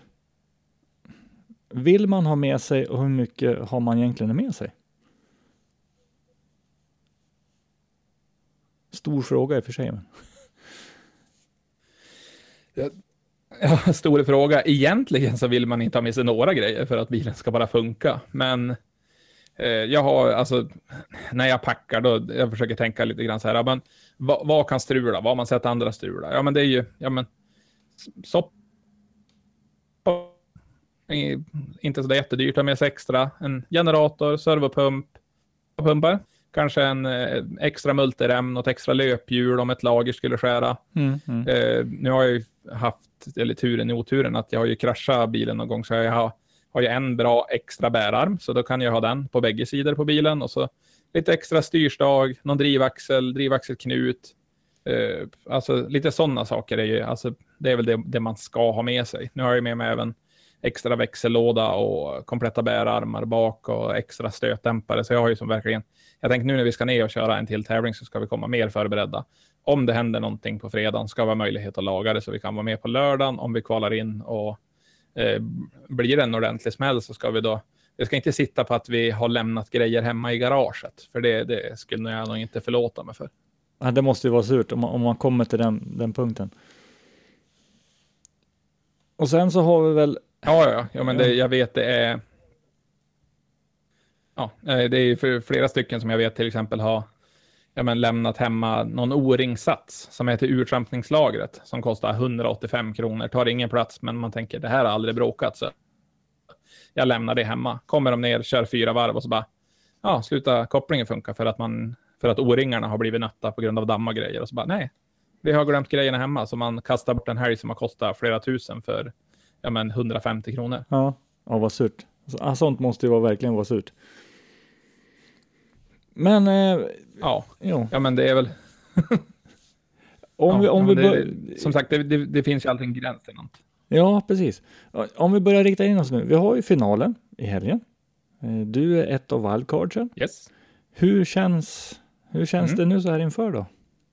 vill man ha med sig och hur mycket har man egentligen med sig? Stor fråga i och för sig. Men. Ja, ja, stor fråga. Egentligen så vill man inte ha med sig några grejer för att bilen ska bara funka. Men eh, jag har, alltså, när jag packar då, jag försöker tänka lite grann så här, men vad, vad kan strula? Vad har man sett andra strula? Ja men det är ju, ja men, sopp. Inte så det är jättedyrt, med sig extra. En generator, servopump, pumpar. Kanske en eh, extra multirem, något extra löphjul om ett lager skulle skära. Mm, mm. Eh, nu har jag ju haft, eller turen i oturen, att jag har ju kraschat bilen någon gång, så jag har, har ju en bra extra bärarm, så då kan jag ha den på bägge sidor på bilen, och så lite extra styrstag, någon drivaxel, drivaxelknut. Eh, alltså lite sådana saker är ju, alltså det är väl det, det man ska ha med sig. Nu har jag med mig även extra växellåda och kompletta bärarmar bak och extra stötdämpare. Så jag har ju som verkligen, jag tänkte nu när vi ska ner och köra en till tävling så ska vi komma mer förberedda. Om det händer någonting på fredagen ska vi ha möjlighet att laga det så vi kan vara med på lördagen. Om vi kvalar in och eh, blir det en ordentlig smäll så ska vi då, det ska inte sitta på att vi har lämnat grejer hemma i garaget. För det, det skulle jag nog inte förlåta mig för. Ja, det måste ju vara surt om man, om man kommer till den, den punkten. Och sen så har vi väl Ja, ja, ja men det, jag vet det är ja, det är för flera stycken som jag vet till exempel har ja, men lämnat hemma någon O-ringsats som heter urtrampningslagret som kostar hundraåttiofem kronor. Tar ingen plats, men man tänker det här har aldrig bråkat, så jag lämnar det hemma. Kommer de ner, kör fyra varv och så bara ja, sluta kopplingen funka för att man för att O-ringarna har blivit nötta på grund av damm och grejer, och så bara nej, vi har glömt grejerna hemma, så man kastar bort en helg som har kostat flera tusen för ja men hundrafemtio kronor. Ja, ja vad surt. Så, sånt måste ju vara, verkligen vara surt. Men eh, ja, jo. ja men det är väl om ja, vi, om vi det, bör... som sagt det, det, det finns ju alltid en gräns till något. Ja, precis. Om vi börjar rikta in oss nu. Vi har ju finalen i helgen. Du är ett av wildcardsen. Yes. Hur känns, hur känns mm. det nu så här inför då?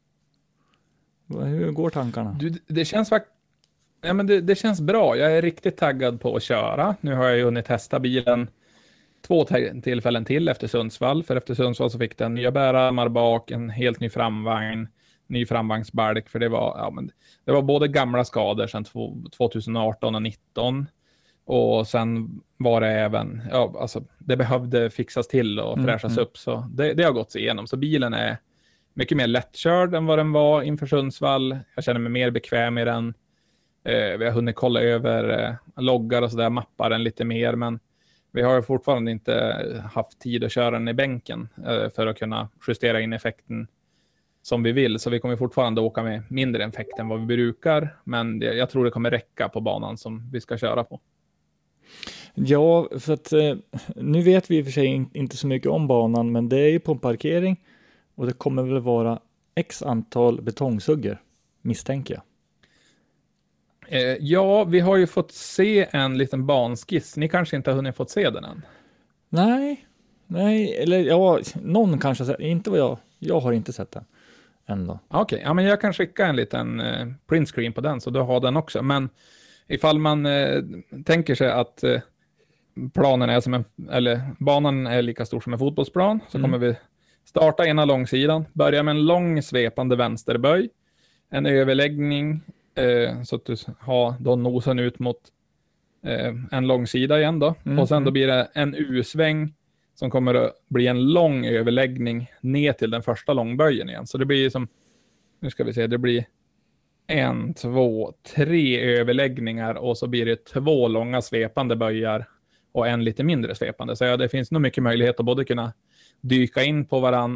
Hur går tankarna? Du, det känns faktiskt ja, men det, det känns bra. Jag är riktigt taggad på att köra. Nu har jag ju hunnit testa bilen två t- tillfällen till efter Sundsvall. För efter Sundsvall så fick den nya bärarmar bak, en helt ny framvagn, ny framvagnsbalk. För det var, ja, men det var både gamla skador sedan tjugoarton och nitton. Och sen var det även, ja, alltså det behövde fixas till och fräschas mm, upp. Så det, det har gått sig igenom. Så bilen är mycket mer lättkörd än vad den var inför Sundsvall. Jag känner mig mer bekväm i den. Eh, vi har hunnit kolla över eh, loggar och sådär, mappar den lite mer, men vi har fortfarande inte haft tid att köra den i bänken eh, för att kunna justera in effekten som vi vill. Så vi kommer fortfarande åka med mindre effekt än vad vi brukar, men det, jag tror det kommer räcka på banan som vi ska köra på. Ja, för att eh, nu vet vi i och för sig in, inte så mycket om banan, men det är ju på en parkering och det kommer väl vara x antal betongsuggor, misstänker jag. Eh, ja, vi har ju fått se en liten banskiss. Ni kanske inte har hunnit fått se den än? Nej, nej, eller ja, någon kanske har sett, inte vad jag, jag har inte sett den ändå. Okej, okay, ja men jag kan skicka en liten eh, print screen på den så du har den också. Men ifall man eh, tänker sig att eh, planen är som en, eller banan är lika stor som en fotbollsplan, så mm. kommer vi starta ena långsidan, börja med en lång svepande vänsterböj, en överläggning eh, så att du har då nosen ut mot eh, en långsida igen då, mm. och sen då blir det en U-sväng som kommer att bli en lång överläggning ner till den första långböjen igen. Så det blir som, nu ska vi se, det blir en, två, tre överläggningar och så blir det två långa svepande böjar och en lite mindre svepande. Så ja, det finns nog mycket möjlighet att både kunna dyka in på varann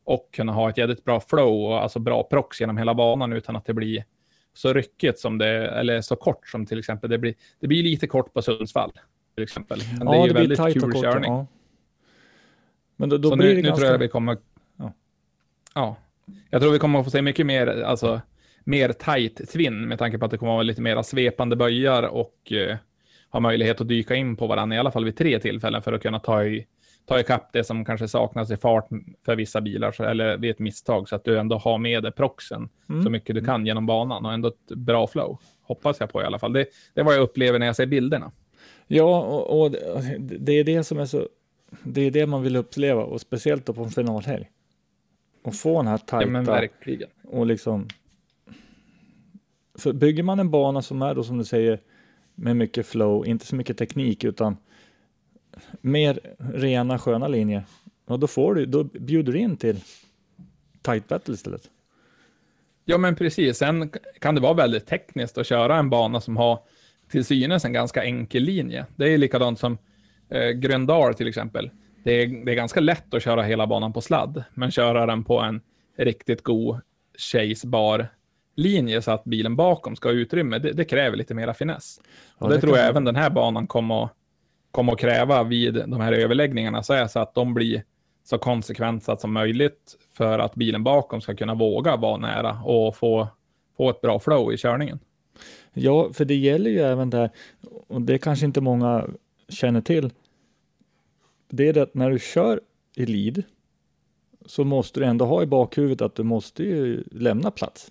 och kunna ha ett jävligt bra flow och alltså bra prox genom hela banan utan att det blir så ryckigt som det, eller så kort som till exempel det blir. Det blir lite kort på Sundsvall till exempel. Men ja, det är ju det väldigt blir kul kort, körning. Ja. Men då, då så blir nu, det nu ganska... tror jag vi kommer... Ja. ja. Jag tror vi kommer att få se mycket mer, alltså mer tight twin med tanke på att det kommer att vara lite mer svepande böjar och eh, ha möjlighet att dyka in på varandra i alla fall vid tre tillfällen för att kunna ta i ta ikapp det som kanske saknas i fart för vissa bilar så, eller vid ett misstag så att du ändå har med dig proxen mm. så mycket du kan genom banan och ändå ett bra flow. Hoppas jag på i alla fall. Det, det är vad jag upplever när jag ser bilderna. Ja, och, och det är det som är så, det är det man vill uppleva och speciellt då på en finalhelg. Och få den här tajta. Ja, men verkligen. Och liksom, för bygger man en bana som är då som du säger med mycket flow, inte så mycket teknik utan mer rena sköna linjer. Och då får du, då bjuder du in till tight battle istället. Ja men precis, sen kan det vara väldigt tekniskt att köra en bana som har till synes en ganska enkel linje. Det är likadant som eh, Gröndal till exempel. Det är, det är ganska lätt att köra hela banan på sladd, men köra den på en riktigt god chasebar linje så att bilen bakom ska ha utrymme, det, det kräver lite mera finess. Ja, och det, det tror jag man... även den här banan kommer att, kommer att kräva vid de här överläggningarna så, är så att de blir så konsekventa som möjligt för att bilen bakom ska kunna våga vara nära och få, få ett bra flow i körningen. Ja, för det gäller ju även där, och det kanske inte många känner till, det är det att när du kör i lead så måste du ändå ha i bakhuvudet att du måste ju lämna plats.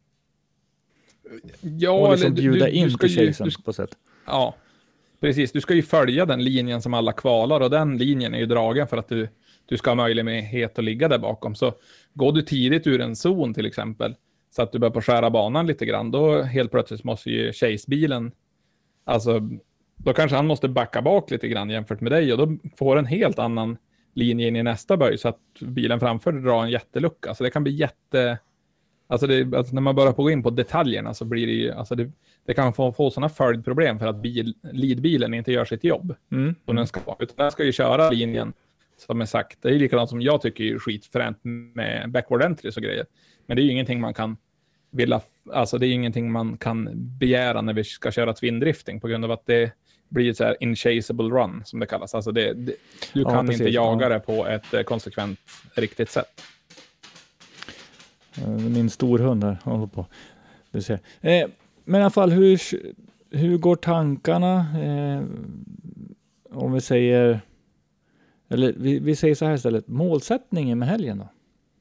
Ja, och liksom eller bjuda du, in du till chasen på sätt. Ja, precis. Du ska ju följa den linjen som alla kvalar och den linjen är ju dragen för att du, du ska ha möjlighet att ligga där bakom. Så går du tidigt ur en zon till exempel så att du börjar på skära banan lite grann, då helt plötsligt måste ju chasebilen, alltså då kanske han måste backa bak lite grann jämfört med dig och då får en helt annan linje in i nästa böj så att bilen framför drar en jättelucka. Så det kan bli jätte... Alltså, det, alltså när man börjar på gå in på detaljerna så blir det ju... Alltså det, det kan få, få sådana följdproblem för att bil, leadbilen inte gör sitt jobb. Mm. Som den ska, utan den ska ju köra linjen som är sagt. Det är likadant som jag tycker är skitfränt med backward entries och grejer. Men det är ju ingenting man kan vilja... Alltså det är ingenting man kan begära när vi ska köra twindrifting på grund av att det blir ett så här inchaseable run som det kallas. Alltså det, det, du ja, kan precis, inte jaga ja. det på ett eh, konsekvent riktigt sätt. Min storhund här håller på. Du ser. Eh, men i alla fall, hur, hur går tankarna? Eh, om vi säger, eller vi, vi säger så här istället, målsättningen med helgen då?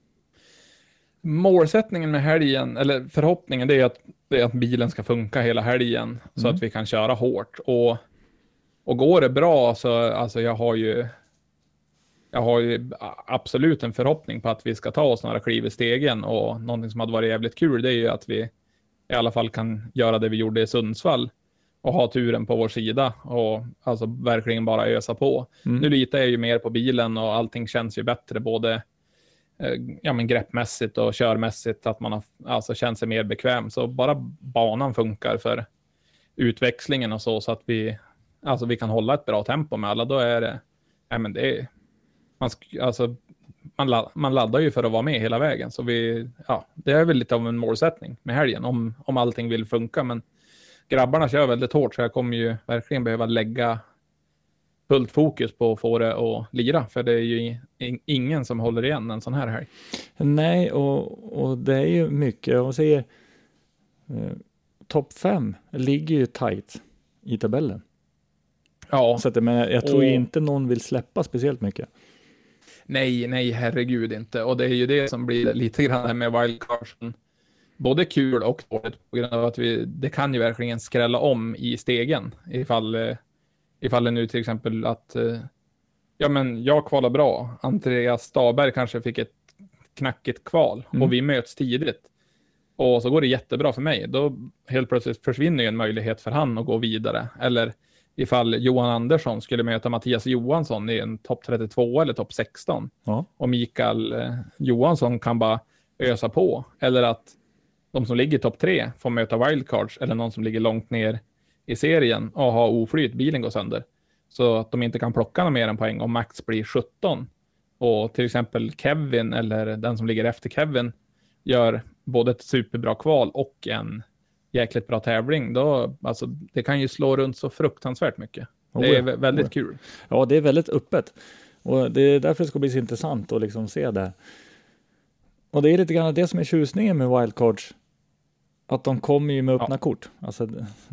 Målsättningen med helgen, eller förhoppningen, det är att, det är att bilen ska funka hela helgen mm. så att vi kan köra hårt. Och, och går det bra så, alltså jag har ju jag har ju absolut en förhoppning på att vi ska ta oss några kliv i stegen och någonting som hade varit jävligt kul det är ju att vi i alla fall kan göra det vi gjorde i Sundsvall och ha turen på vår sida och alltså verkligen bara ösa på. Mm. Nu litar jag ju mer på bilen och allting känns ju bättre både ja, men greppmässigt och körmässigt att man har, alltså känner sig mer bekväm. Så bara banan funkar för utväxlingen och så så att vi, alltså vi kan hålla ett bra tempo med alla, då är det, ja, men det är, man, alltså, man, ladd, man laddar ju för att vara med hela vägen. Så vi, ja, det är väl lite av en målsättning med helgen om, om allting vill funka. Men grabbarna kör väldigt hårt så jag kommer ju verkligen behöva lägga fullt fokus på att få det att lira. För det är ju ingen som håller igen en sån här helg. Nej, och, och det är ju mycket. Jag säger, eh, topp fem ligger ju tight i tabellen. Ja. Så att, men jag, jag tror och... inte någon vill släppa speciellt mycket. Nej, nej, herregud inte. Och det är ju det som blir lite grann med wildcards. Både kul och dåligt på grund av att vi, det kan ju verkligen skrälla om i stegen. Ifall, ifall det nu till exempel att ja men jag kvalar bra. Andreas Staberg kanske fick ett knackigt kval mm. och vi möts tidigt. Och så går det jättebra för mig. Då helt plötsligt försvinner ju en möjlighet för han att gå vidare. Eller ifall Johan Andersson skulle möta Mattias Johansson i en topp trettiotvå eller topp sexton. Ja. Och Mikael eh, Johansson kan bara ösa på. Eller att de som ligger i topp tre får möta wildcards. Eller någon som ligger långt ner i serien och har oflyt, bilen går sönder. Så att de inte kan plocka någon mer än poäng. Om max blir sjutton. och till exempel Kevin eller den som ligger efter Kevin gör både ett superbra kval och en jäkligt bra tävling, då, alltså, det kan ju slå runt så fruktansvärt mycket. Det är oh ja, väldigt oh ja. kul. Ja, det är väldigt öppet. Och det är därför det ska bli så intressant att liksom se det. Och det är lite grann det som är tjusningen med wildcards. Att de kommer ju med öppna ja. kort. Alltså,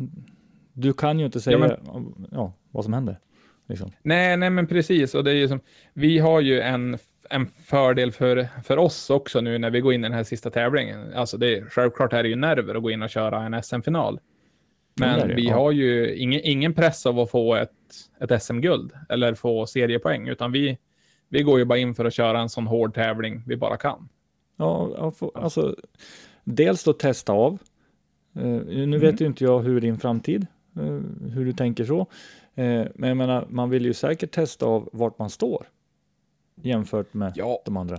du kan ju inte säga ja, men, ja, vad som händer. Liksom. Nej, nej, men precis. Och det är ju som, vi har ju en, en fördel för, för oss också nu när vi går in i den här sista tävlingen. Alltså det är, självklart är det ju nerver att gå in och köra en S M-final. Men det, vi ja. har ju ingen, ingen press av att få ett, ett S M-guld eller få seriepoäng, utan vi, vi går ju bara in för att köra en sån hård tävling vi bara kan. Ja, alltså dels då testa av. Uh, nu mm. vet ju inte jag hur din framtid, uh, hur du tänker så. Uh, men jag menar, man vill ju säkert testa av vart man står jämfört med ja. de andra.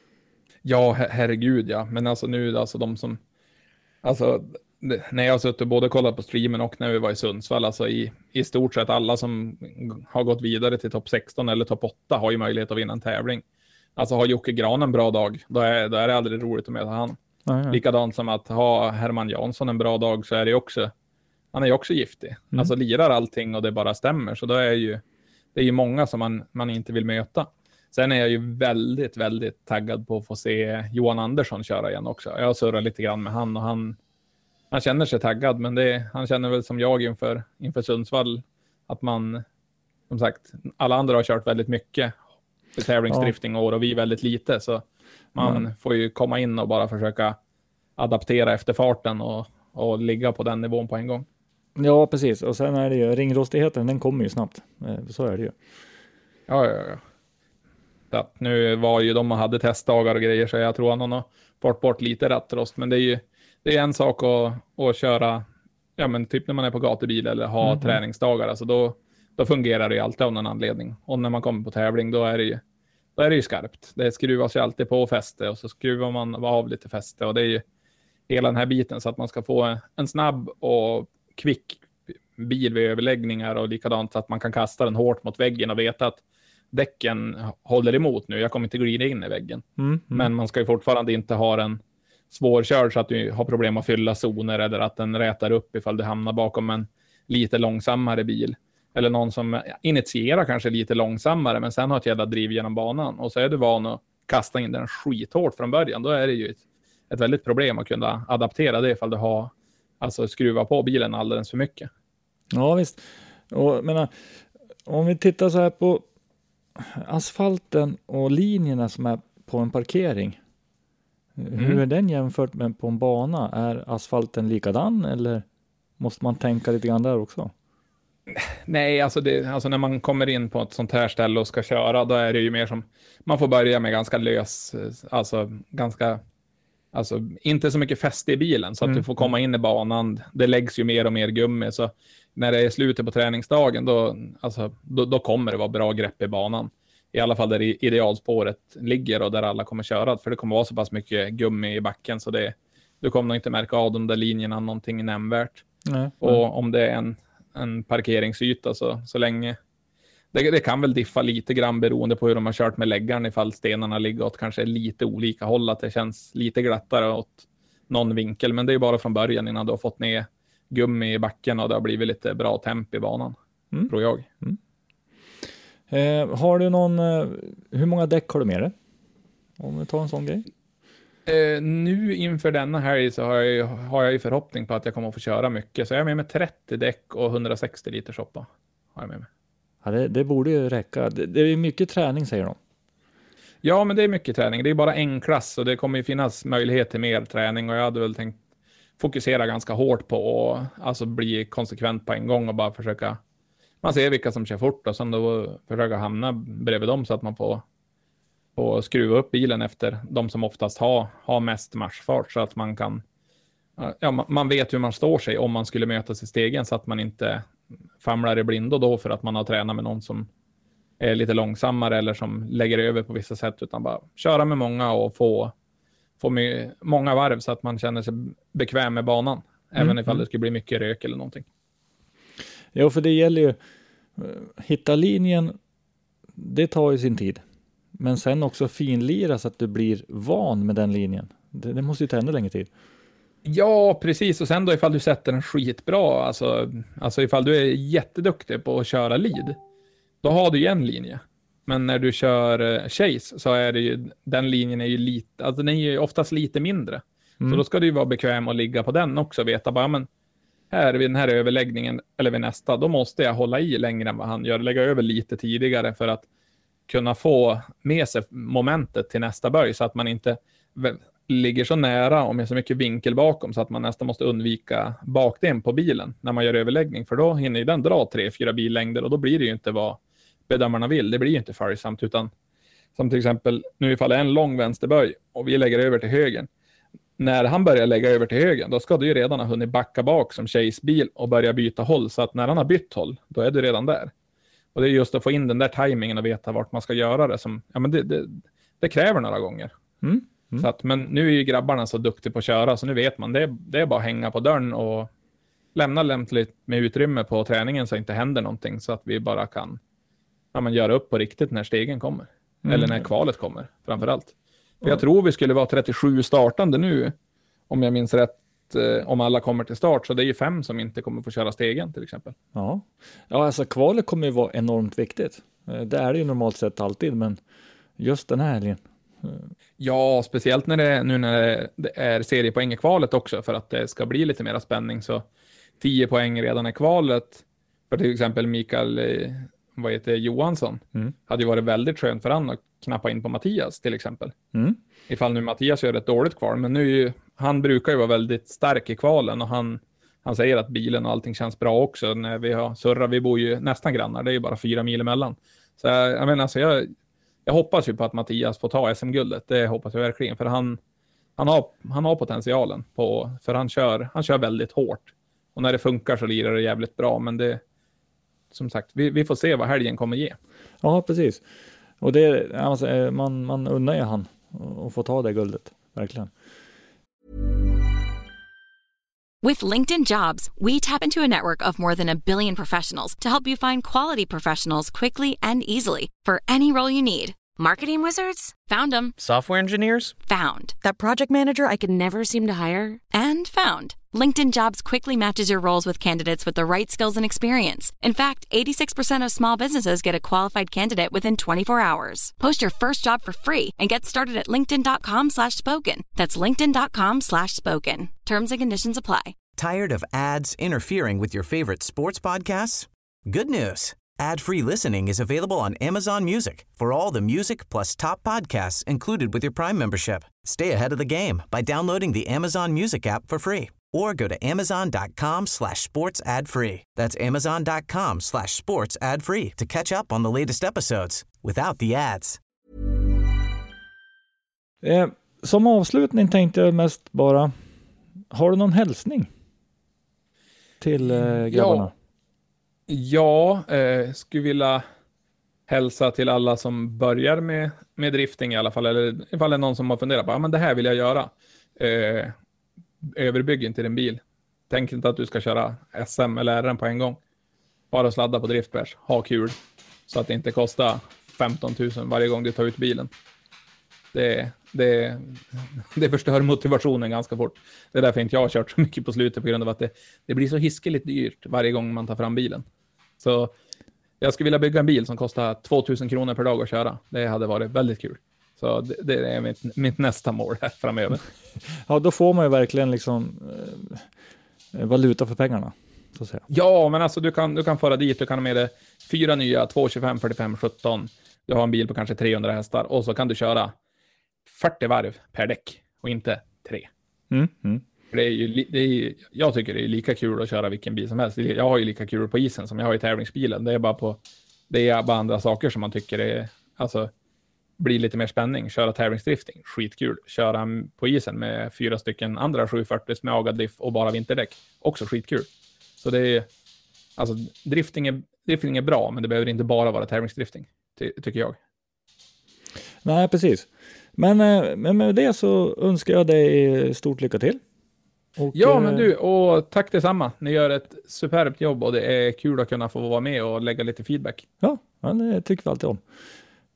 Ja, her- herregud ja. Men alltså nu, alltså de som, alltså när jag har suttit och både kollat på streamen och när vi var i Sundsvall, alltså i, i stort sett alla som har gått vidare till topp sexton eller topp åtta har ju möjlighet att vinna en tävling. Alltså har Jocke Gran en bra dag, då är, då är det aldrig roligt att möta han. Nej, nej. Likadant som att ha Herman Jansson en bra dag, så är det också, han är ju också giftig. Mm. Alltså lirar allting och det bara stämmer, så då är ju, det är ju många som man, man inte vill möta. Sen är jag ju väldigt, väldigt taggad på att få se Johan Andersson köra igen också. Jag surrar lite grann med han och han, han känner sig taggad, men det, han känner väl som jag inför, inför Sundsvall att man, som sagt, alla andra har kört väldigt mycket i tävlingsdrifting år och vi väldigt lite, så man mm. får ju komma in och bara försöka adaptera efter farten och, och ligga på den nivån på en gång. Ja, precis. Och sen är det ju, ringrostigheten, den kommer ju snabbt. Så är det ju. Ja, ja, ja. Så att nu var ju de och hade testdagar och grejer, så jag tror att någon har fått bort lite rattrost, men det är ju det är en sak att, att köra, ja men typ när man är på gatubil eller ha mm. träningsdagar, alltså då, då fungerar det ju alltid av någon anledning. Och när man kommer på tävling, då är det ju, då är det ju skarpt. Det skruvas ju alltid på fäste och så skruvar man av lite fäste, och det är ju hela den här biten, så att man ska få en snabb och kvick bil vid överläggningar, och likadant så att man kan kasta den hårt mot väggen och veta att däcken håller emot nu. Jag kommer inte glida in i väggen. Mm, mm. Men man ska ju fortfarande inte ha den svårkörd så att du har problem att fylla zoner, eller att den rätar upp ifall du hamnar bakom en lite långsammare bil. Eller någon som initierar kanske lite långsammare men sen har ett jävla driv genom banan. Och så är du van att kasta in den skithårt från början. Då är det ju ett, ett väldigt problem att kunna adaptera det ifall du har, alltså skruva på bilen alldeles för mycket. Ja visst. Och menar, om vi tittar så här på asfalten och linjerna som är på en parkering. Mm. Hur är den jämfört med på en bana? Är asfalten likadan eller måste man tänka lite grann där också? Nej, alltså, det, alltså när man kommer in på ett sånt här ställe och ska köra, då är det ju mer som, man får börja med ganska lös, alltså ganska, alltså inte så mycket fäste i bilen så att mm. du får komma in i banan. Det läggs ju mer och mer gummi, så när det är slutet på träningsdagen då, alltså, då, då kommer det vara bra grepp i banan. I alla fall där idealspåret ligger och där alla kommer köra, för det kommer vara så pass mycket gummi i backen så det, du kommer nog inte märka av de där linjerna någonting nämnvärt. Mm. Och om det är en, en parkeringsyta så, så länge det, det kan väl diffa lite grann beroende på hur de har kört med läggaren, ifall stenarna ligger åt kanske lite olika håll, att det känns lite glattare åt någon vinkel, men det är bara från början innan du har fått ner gummi i backen och det har blivit lite bra temp i banan, mm. tror jag. Mm. Eh, har du någon, eh, hur många däck har du med dig? Om vi tar en sån grej. Eh, nu inför denna här så har jag, ju, har jag ju förhoppning på att jag kommer att få köra mycket. Så jag är med med trettio däck och hundrasextio liter shoppa. Har jag med mig. Ja, det, det borde ju räcka. Det, det är mycket träning säger de. Ja, men det är mycket träning. Det är bara en klass och det kommer ju finnas möjlighet till mer träning. Och jag hade väl tänkt fokusera ganska hårt på att alltså, bli konsekvent på en gång och bara försöka. Man ser vilka som kör fort och sen då försöka hamna bredvid dem så att man får, får skruva upp bilen efter de som oftast har, har mest marschfart, så att man kan, ja, man vet hur man står sig om man skulle mötas i stegen, så att man inte famlar i blindo då för att man har tränat med någon som är lite långsammare eller som lägger över på vissa sätt, utan bara köra med många och få, få med många varv så att man känner sig bekväm med banan, mm. även ifall det skulle bli mycket rök eller någonting. Ja, för det gäller ju hitta linjen, det tar ju sin tid. Men sen också finlira så att du blir van med den linjen. Det, det måste ju ta ännu längre tid. Ja, precis. Och sen då ifall du sätter den skitbra, alltså, alltså ifall du är jätteduktig på att köra lead, då har du ju en linje. Men när du kör chase så är det ju, den linjen är ju lite, alltså den är ju oftast lite mindre. Mm. Så då ska du ju vara bekväm att ligga på den också och veta bara, men här vid den här överläggningen eller vid nästa, då måste jag hålla i längre än vad han gör. Lägga över lite tidigare för att kunna få med sig momentet till nästa böj så att man inte ligger så nära och med så mycket vinkel bakom så att man nästan måste undvika bakdelen på bilen när man gör överläggning, för då hinner ju den dra tre, fyra billängder och då blir det ju inte vad bedömarna vill. Det blir ju inte följsamt, utan som till exempel nu ifall det är en lång vänsterböj och vi lägger över till höger. När han börjar lägga över till höger, då ska du ju redan ha hunnit backa bak som Chase-bil och börja byta håll, så att när han har bytt håll, då är du redan där. Och det är just att få in den där tajmingen och veta vart man ska göra det som, ja men det, det, det kräver några gånger. Mm. Mm. Så att, men nu är ju grabbarna så duktiga på att köra, så nu vet man, det är, det är bara att hänga på dörren och lämna lämpligt med utrymme på träningen så inte händer någonting, så att vi bara kan ja, men göra upp på riktigt när stegen kommer. Mm. Eller när kvalet kommer, framförallt. För jag mm. tror vi skulle vara trettiosju startande nu, om jag minns rätt, eh, om alla kommer till start. Så det är ju fem som inte kommer få köra stegen till exempel. Ja, ja alltså kvalet kommer ju vara enormt viktigt. Det är det ju normalt sett alltid, men just den här helgen. Ja, speciellt när det, nu när det är seriepoäng i kvalet också, för att det ska bli lite mer spänning. Så tio poäng redan i kvalet för till exempel Mikael eh, vad heter Johansson mm. hade ju varit väldigt skönt för han att knappa in på Mattias till exempel. Mm. Ifall nu Mattias gör ett dåligt kval, men nu är ju, han brukar ju vara väldigt stark i kvalen och han, han säger att bilen och allting känns bra också när vi har surrat. Vi bor ju nästan grannar, det är ju bara fyra mil emellan. Så jag, jag menar alltså jag, jag hoppas ju på att Mattias får ta S M-guldet, det hoppas jag verkligen, för han, han, har, han har potentialen på, för han kör, han kör väldigt hårt och när det funkar så lirar det jävligt bra, men det som sagt, vi, vi får se vad helgen kommer ge. Ja, precis. Och det, alltså, man, man unnar ju han att få ta det guldet, verkligen. With LinkedIn Jobs, we tap into a network of more than a billion professionals to help you find quality professionals quickly and easily for any role you need. Marketing wizards? Found them. Software engineers? Found. That project manager I could never seem to hire? And found. LinkedIn Jobs quickly matches your roles with candidates with the right skills and experience. In fact, eighty-six percent of small businesses get a qualified candidate within twenty-four hours. Post your first job for free and get started at linkedin.com slash spoken. That's linkedin.com slash spoken. Terms and conditions apply. Tired of ads interfering with your favorite sports podcasts? Good news. Ad-free listening is available on Amazon Music for all the music plus top podcasts included with your Prime membership. Stay ahead of the game by downloading the Amazon Music app for free or go to amazon.com slash sports ad free. That's amazon.com slash sports ad free to catch up on the latest episodes without the ads. Eh, som avslutning tänkte jag mest bara, har du någon hälsning till eh, grabbarna? Ja. Ja, eh, skulle vilja hälsa till alla som börjar med, med drifting i alla fall. Eller ifall det är någon som har funderat på, ja men det här vill jag göra. Eh, överbygg inte din bil. Tänk inte att du ska köra S M eller R M på en gång. Bara sladda på driftbärs. Ha kul. Så att det inte kostar femton tusen varje gång du tar ut bilen. Det, det, det förstör motivationen ganska fort. Det är därför inte jag har kört så mycket på slutet, på grund av att det, det blir så hiskeligt dyrt varje gång man tar fram bilen. Så jag skulle vilja bygga en bil som kostar tvåtusen kronor per dag att köra. Det hade varit väldigt kul. Så det, det är mitt, mitt nästa mål här framöver. Ja, då får man ju verkligen liksom eh, valuta för pengarna. Så att säga. Ja, men alltså du kan, du kan föra dit, du kan ha med det fyra nya, två tjugofem, fyrtiofem, sjutton. Du har en bil på kanske trehundra hästar och så kan du köra fyrtio varv per däck och inte tre. Mm, mm. Det är ju, det är, jag tycker det är lika kul att köra vilken bil som helst. Jag har ju lika kul på isen som jag har i tävlingsbilen. Det är bara på det är bara andra saker som man tycker är, alltså, blir lite mer spänning. Köra tävlingsdrifting, skitkul. Köra på isen med fyra stycken andra sjuhundrafyrtio med agadrift och bara vinterdäck, också skitkul. Så det är, alltså drifting är, drifting är bra, men det behöver inte bara vara tävlingsdrifting, ty- tycker jag. Nej, precis. Men, men med det så önskar jag dig stort lycka till. Och, ja, men du, och tack detsamma. Ni gör ett superbt jobb och det är kul att kunna få vara med och lägga lite feedback. Ja, det tycker vi alltid om.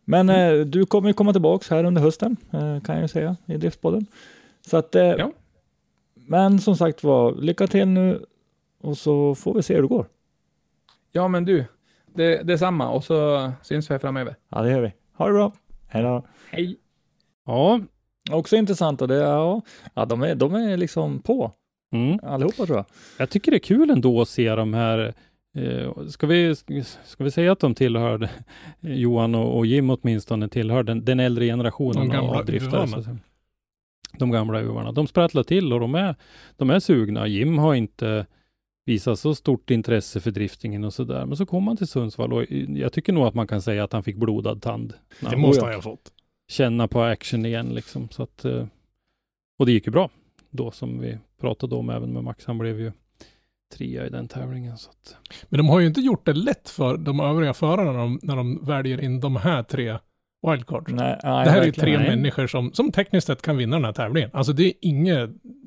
Men eh, du kommer ju komma tillbaka här under hösten, eh, kan jag ju säga, i Driftspodden. Så att, eh, Ja. Men som sagt var, lycka till nu och så får vi se hur det går. Ja, men du, det, det är samma och så syns vi framöver. Ja, det gör vi. Ha det bra. Hej då. Hej. Ja. Också intressant och det, ja, ja de, är, de är liksom på. Mm. Allihopa tror jag. Jag tycker det är kul ändå att se de här. Eh, ska, vi, ska vi säga att de tillhör, Johan och, och Jim åtminstone tillhör den, den äldre generationen De gamla av driftare. uvarna. Så- De gamla uvarna. De sprattlar till och de är, de är sugna. Jim har inte visat så stort intresse för driftingen och sådär. Men så kom han till Sundsvall och jag tycker nog att man kan säga att han fick blodad tand. Det måste han ha fått. Känna på action igen liksom. Så att, eh, och det gick ju bra då som vi pratade om även med Max. Han blev ju trea i den tävlingen. Så att... Men de har ju inte gjort det lätt för de övriga förarna när de, när de väljer in de här tre wildcards. Nej, nej, det här är ju verkligen. tre Nej. människor som, som tekniskt sett kan vinna den här tävlingen. Alltså det är inget...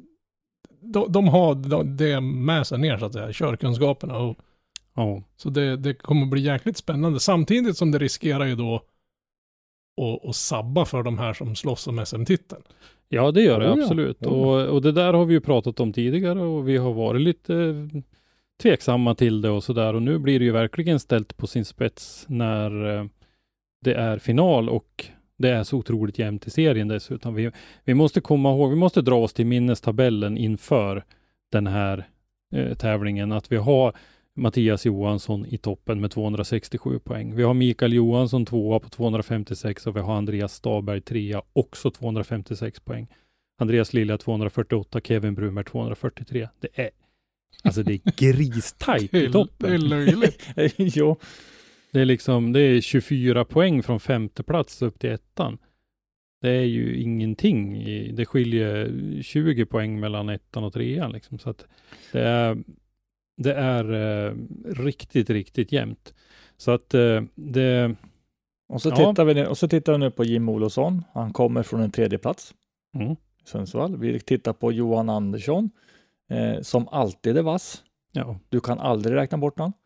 De, de har de, det med sig ner så att säga, körkunskaperna. Och, Ja. så det, det kommer bli jäkligt spännande. Samtidigt som det riskerar ju då att, att sabba för de här som slåss om S M-titeln. Ja, det gör det Oh ja. absolut. Ja. Och, och det där har vi ju pratat om tidigare och vi har varit lite eh, tveksamma till det och sådär. Och nu blir det ju verkligen ställt på sin spets när eh, det är final och det är så otroligt jämnt i serien dessutom. Vi, vi måste komma ihåg, vi måste dra oss till minnestabellen inför den här eh, tävlingen. Att vi har Mattias Johansson i toppen med tvåhundrasextiosju poäng. Vi har Mikael Johansson tvåa på tvåhundrafemtiosex och vi har Andreas Staberg trea också tvåhundrafemtiosex poäng. Andreas Lilja tvåhundrafyrtioåtta, Kevin Brumer tvåhundrafyrtiotre. Det är alltså det är gristajt i toppen. Det är löjligt. Jo. Det är liksom, det är tjugofyra poäng från femte plats upp till ettan. Det är ju ingenting. I, det skiljer tjugo poäng mellan ettan och trean liksom. Så att det är, det är eh, riktigt, riktigt jämnt. Så att eh, det... Och så, Ja. tittar vi nu, och så tittar vi nu på Jim Olofsson. Han kommer från en tredje plats Mm. i Sundsvall. Vi tittar på Johan Andersson eh, som alltid är vass. Ja. Du kan aldrig räkna bort någon.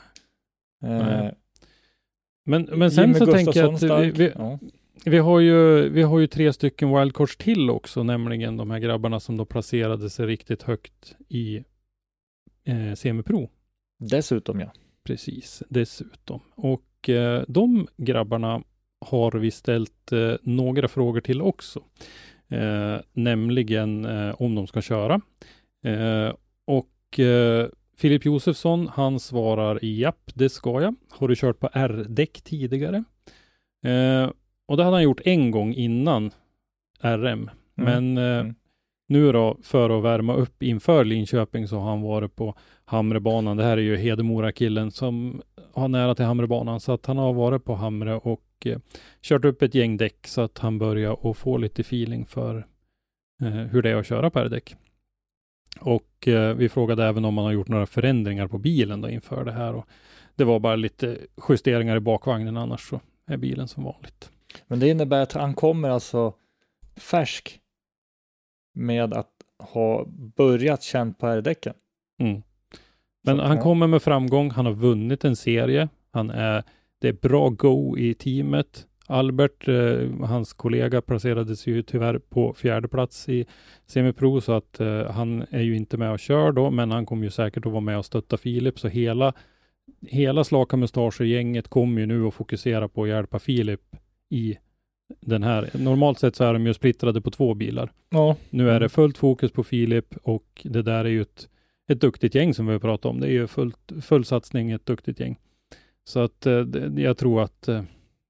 Eh, Nej. Men, men sen Jimmy så tänker jag Gustafsson att vi, stark. vi, Ja. vi, har ju, vi har ju tre stycken wildcards till också, nämligen de här grabbarna som då placerade sig riktigt högt i eh, semipro. Dessutom ja. Precis, dessutom. Och eh, de grabbarna har vi ställt eh, några frågor till också. Eh, nämligen eh, om de ska köra. Eh, och eh, Filip Josefsson, han svarar japp, det ska jag. Har du kört på R-däck tidigare? Eh, och det hade han gjort en gång innan R M. Men eh, Mm. nu då, för att värma upp inför Linköping så har han varit på Hamrebanan. Det här är ju Hedemora-killen som har nära till Hamrebanan. Så att han har varit på Hamre och eh, kört upp ett gäng däck så att han börjar att få lite feeling för eh, hur det är att köra på R-däck. Och eh, vi frågade även om man har gjort några förändringar på bilen då inför det här. Och det var bara lite justeringar i bakvagnen, annars så är bilen som vanligt. Men det innebär att han kommer alltså färsk med att ha börjat känt på R-däcken. Mm. Men Så, han ja. kommer med framgång. Han har vunnit en serie. Han är, det är bra go i teamet. Albert, eh, hans kollega, placerades ju tyvärr på fjärde plats i semipro, så att eh, han är ju inte med och kör då, men han kommer ju säkert att vara med och stötta Filip, så hela hela Slaka Mustascher-gänget kommer ju nu att fokusera på att hjälpa Filip i den här. Normalt sett så är de ju splittrade på två bilar. Ja. Nu är det fullt fokus på Filip och det där är ju ett, ett duktigt gäng som vi har pratat om. Det är ju fullt, full satsning, ett duktigt gäng. Så att eh, det, jag tror att eh,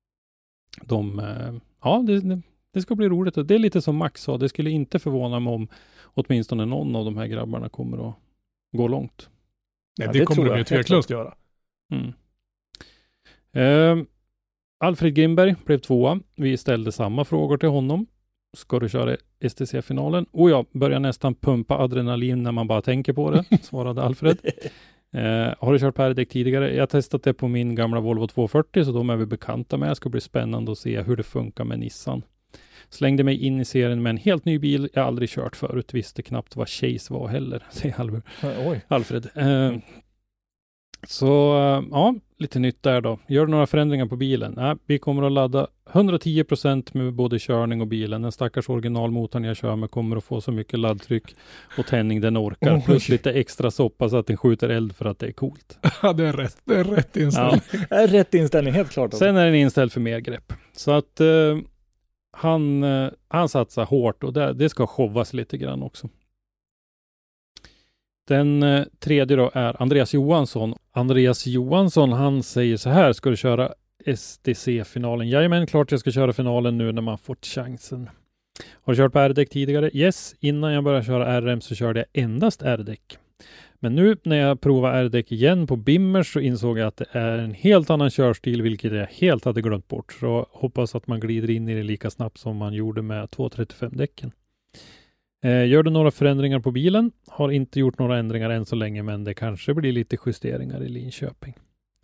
de, eh, ja det, det ska bli roligt. Det är lite som Max sa, det skulle inte förvåna mig om åtminstone någon av de här grabbarna kommer att gå långt. Nej, Ja, det, det kommer tror de jag, ju helt tveklöst göra. Mm. Eh, Alfred Grimberg blev tvåa. Vi ställde samma frågor till honom. Ska du köra S T C-finalen? Och jag börjar nästan pumpa adrenalin när man bara tänker på det, svarade Alfred. Eh, har du kört på R-däck tidigare? Jag har testat det på min gamla Volvo tvåhundrafyrtio, så de är vi bekanta med. Det ska bli spännande att se hur det funkar med Nissan. Slängde mig in i serien med en helt ny bil jag aldrig kört förut. Visste knappt vad Chase var heller, säger Albert. Oj. Alfred. Eh, så ja, lite nytt där då. Gör du några förändringar på bilen? Nej, vi kommer att ladda hundratio procent med både körning och bilen. Den stackars originalmotorn jag kör med kommer att få så mycket laddtryck och tändning den orkar. Oh, plus lite extra soppa så att den skjuter eld för att det är coolt. Ja, det är rätt. Det är rätt inställning. Ja. Det är rätt inställning, helt klart. Sen är den inställd för mer grepp. Så att eh, han, eh, han satsar hårt och det, det ska showas lite grann också. Den eh, tredje då är Andreas Johansson. Andreas Johansson, han säger så här: ska du köra S D C-finalen? Jajamän, klart jag ska köra finalen nu när man fått chansen. Har du kört på R-däck tidigare? Yes, innan jag började köra R M så körde jag endast R-däck. Men nu när jag provar R-däck igen på Bimmers så insåg jag att det är en helt annan körstil, vilket jag helt hade glömt bort. Så hoppas att man glider in i det lika snabbt som man gjorde med två trettiofem-däcken. Eh, gör du några förändringar på bilen? Har inte gjort några ändringar än så länge, men det kanske blir lite justeringar i Linköping.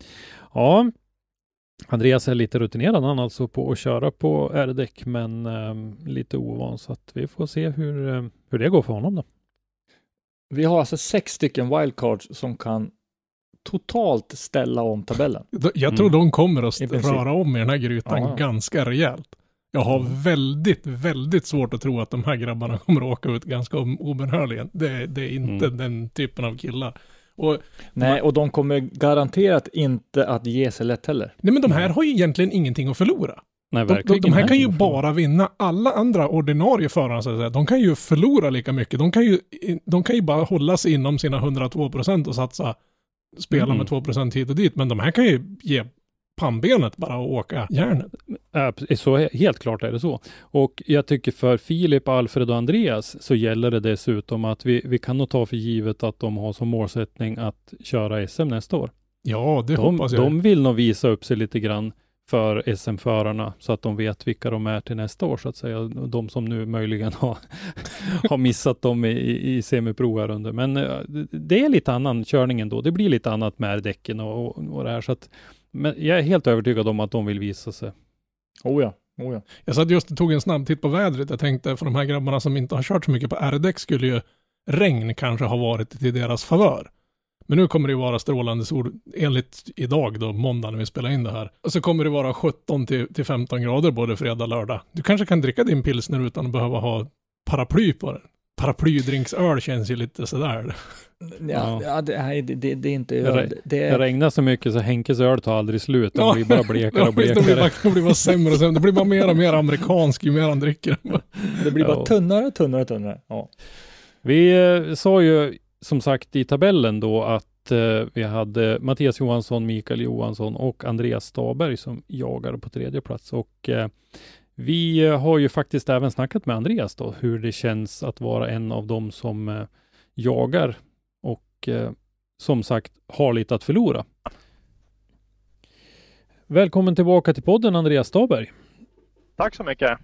Ja, Andreas är lite rutinerad han alltså på att köra på R-däck, men eh, lite ovan, så att vi får se hur, eh, hur det går för honom då. Vi har alltså sex stycken wildcards som kan totalt ställa om tabellen. Jag tror Mm. de kommer att I princip. röra om i den här grytan Ja. ganska rejält. Jag har väldigt, väldigt svårt att tro att de här grabbarna kommer att åka ut ganska obönhörligen. Det, det är inte Mm. den typen av killar. Och, Nej, och de kommer garanterat inte att ge sig lätt heller. nej, men de här har ju egentligen ingenting att förlora. Nej, De, de, verkligen. de här kan ju Nej. bara vinna. Alla andra ordinarie förare, så att säga, de kan ju förlora lika mycket. De kan ju, de kan ju bara hålla sig inom sina hundratvå procent och satsa, spela Mm. med två procent hit och dit. Men de här kan ju ge pannbenet bara och åka järnet. Ja, så helt klart är det så. Och jag tycker för Filip, Alfred och Andreas så gäller det dessutom att vi, vi kan nog ta för givet att de har som målsättning att köra S M nästa år. Ja, det De, hoppas jag. de vill nog visa upp sig lite grann för S M-förarna så att de vet vilka de är till nästa år, så att säga. De som nu möjligen har, har missat dem i, i semipro här under. Men eh, det är lite annan körning ändå. Det blir lite annat med däcken och, och, och det här. Så att, men jag är helt övertygad om att de vill visa sig. Oh ja, oh ja. Jag satt just och tog en snabb titt på vädret. Jag tänkte för de här grabbarna som inte har kört så mycket på R-däck skulle ju regn kanske ha varit till deras favör. Men nu kommer det vara strålande sol enligt idag då, måndag när vi spelar in det här. Och så kommer det vara sjutton till femton grader både fredag och lördag. Du kanske kan dricka din pilsner utan att behöva ha paraply på den. Paraplydrinksöl känns ju lite sådär. Ja, ja det, nej, det, det, det är inte Det, öl. re- Det det är, regnar så mycket så Henkes öl tar aldrig slut. Den Ja. blir bara blekare Ja, och visst, det blir blekare. bara, det blir bara sämre och sämre. Det blir bara mer och mer amerikansk ju mer han dricker. det blir bara Ja. tunnare, tunnare, tunnare. Ja. Vi eh, sa ju som sagt i tabellen då att eh, vi hade Mattias Johansson, Mikael Johansson och Andreas Staberg som jagade på tredje plats. Och eh, vi eh, har ju faktiskt även snackat med Andreas då hur det känns att vara en av dem som eh, jagar och eh, som sagt har lite att förlora. Välkommen tillbaka till podden, Andreas Staberg. Tack så mycket.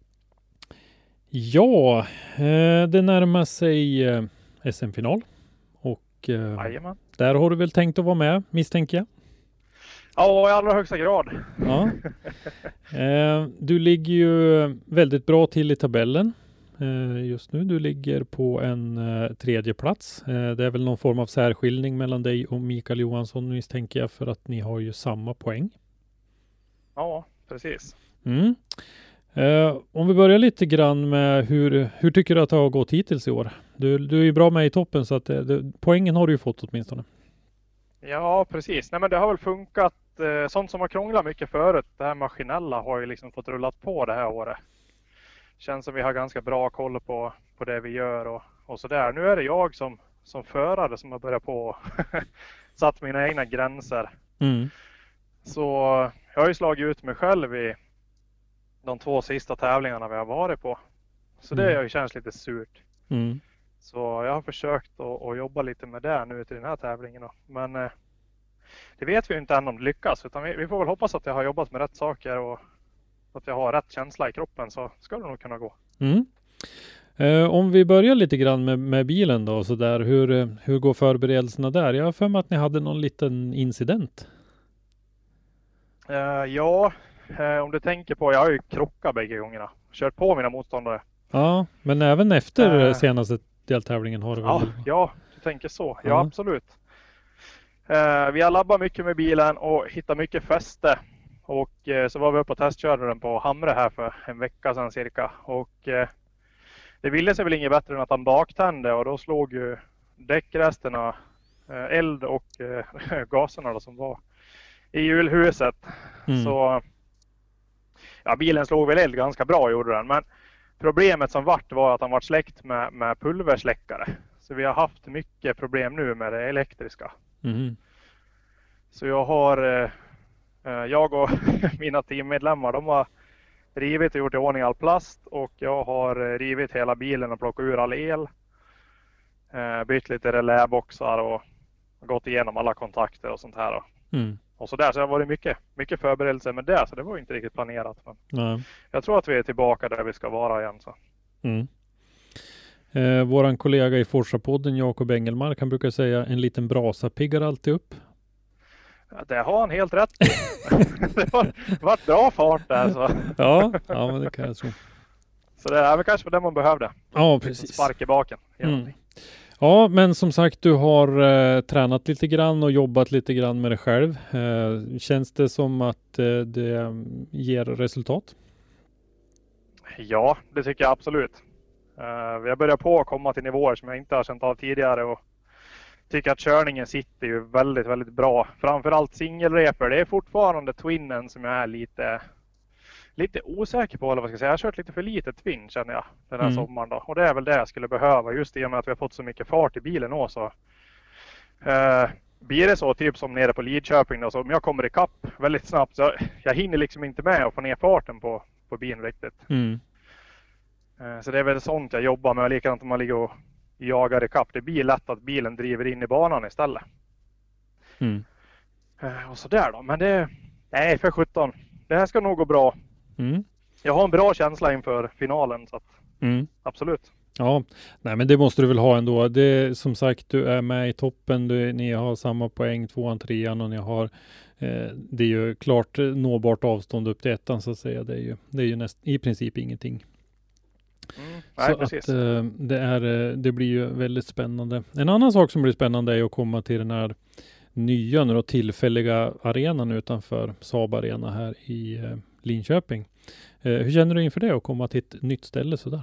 Ja, eh, det närmar sig eh, S M-final och eh, Jajamän. där har du väl tänkt att vara med, misstänker jag. Ja, i allra högsta grad. Ja. Eh, du ligger ju väldigt bra till i tabellen eh, just nu. Du ligger på en eh, tredje plats. Eh, det är väl någon form av särskiljning mellan dig och Mikael Johansson, misstänker jag, för att ni har ju samma poäng. Ja, precis. Mm. Eh, om vi börjar lite grann med hur, hur tycker du att det har gått hittills i år? Du, du är ju bra med i toppen, så att det, det, poängen har du ju fått åtminstone. Ja, precis. Nej, men det har väl funkat. Eh, sånt som har krånglat mycket förut, det här maskinella har ju liksom fått rullat på det här året. Känns som vi har ganska bra koll på, på det vi gör och, och sådär. Nu är det jag som, som förare som har börjat på satt mina egna gränser. Mm. Så jag har ju slagit ut mig själv i de två sista tävlingarna vi har varit på. Så det har ju känts lite surt. Mm. Så jag har försökt att, att jobba lite med det nu till den här tävlingen. Då. Men eh, det vet vi ju inte än om det lyckas. Utan vi, vi får väl hoppas att jag har jobbat med rätt saker och att jag har rätt känsla i kroppen, så ska det nog kunna gå. Mm. Eh, om vi börjar lite grann med, med bilen då, så där, hur, eh, hur går förberedelserna där? Jag har för mig att ni hade någon liten incident. Eh, ja, eh, om du tänker på, jag har ju krockat bägge gångerna. Kört på mina motståndare. Ja, men även efter Eh. senaste deltävlingen har du väl? Ja, ja, du tänker så. Ja, Ja. absolut. Eh, vi har labbat mycket med bilen och hittat mycket fäste. Och eh, så var vi uppe och testkörde den på Hamre här för en vecka sedan cirka. Och eh, det ville sig väl inget bättre än att han baktände och då slog ju däckresterna, eh, eld och eh, gaserna då, som var i hjulhuset. Mm. Så ja, bilen slog väl eld ganska bra, gjorde den. Men problemet som vart var att han var släckt med, med pulversläckare. Så vi har haft mycket problem nu med det elektriska. Mm. Så jag har, eh, jag och mina teammedlemmar, de har rivit och gjort i ordning all plast. Och jag har rivit hela bilen och plockat ur all el. Eh, bytt lite reläboxar och gått igenom alla kontakter och sånt här. Mm. Och så där, så det har varit mycket, mycket förberedelse med det, så det var inte riktigt planerat. Men Nej. Jag tror att vi är tillbaka där vi ska vara igen. Så. Mm. Eh, våran kollega i Forsa-podden, Jakob Engelmark, han brukar säga en liten brasa piggar alltid upp. Ja, det har han helt rätt. Det har varit bra fart där. Så. Ja, ja, men det kan jag tro. Så det är väl kanske det man behövde. Ja, precis. Spark i baken. Mm. Ja, men som sagt, du har eh, tränat lite grann och jobbat lite grann med dig själv. Eh, känns det som att eh, det ger resultat? Ja, det tycker jag absolut. Uh, vi har börjat på att komma till nivåer som jag inte har känt av tidigare och tycker att körningen sitter ju väldigt, väldigt bra. Framförallt singelreper. Det är fortfarande twinnen som jag är lite, lite osäker på. Eller vad ska jag säga. Jag har kört lite för lite twin, känner jag, den här mm. sommaren då. Och det är väl det jag skulle behöva, just i och med att vi har fått så mycket fart i bilen också. Uh, blir det så typ som nere på Lidköping då, så om jag kommer i kapp väldigt snabbt så jag hinner liksom inte med att få ner farten på, på bilen riktigt. Mm. Så det är väl sånt jag jobbar med, likadant om man ligger och jagar i kapp. Det blir lätt att bilen driver in i banan istället. Mm. Och så där då, men det, nej för sjutton. Det här ska nog gå bra. Mm. Jag har en bra känsla inför finalen, så att, mm. absolut. Ja, nej men det måste du väl ha ändå. Det, som sagt, du är med i toppen, du, ni har samma poäng, tvåan, trean och ni har, eh, det är ju klart nåbart avstånd upp till ettan så att säga. Det är ju, det är ju näst, i princip ingenting. Mm, nej, så precis. att eh, det, är, det blir ju väldigt spännande. En annan sak som blir spännande är att komma till den här nya nu då, tillfälliga arenan utanför Saab Arena här i eh, Linköping. Eh, hur känner du inför det att komma till ett nytt ställe sådär?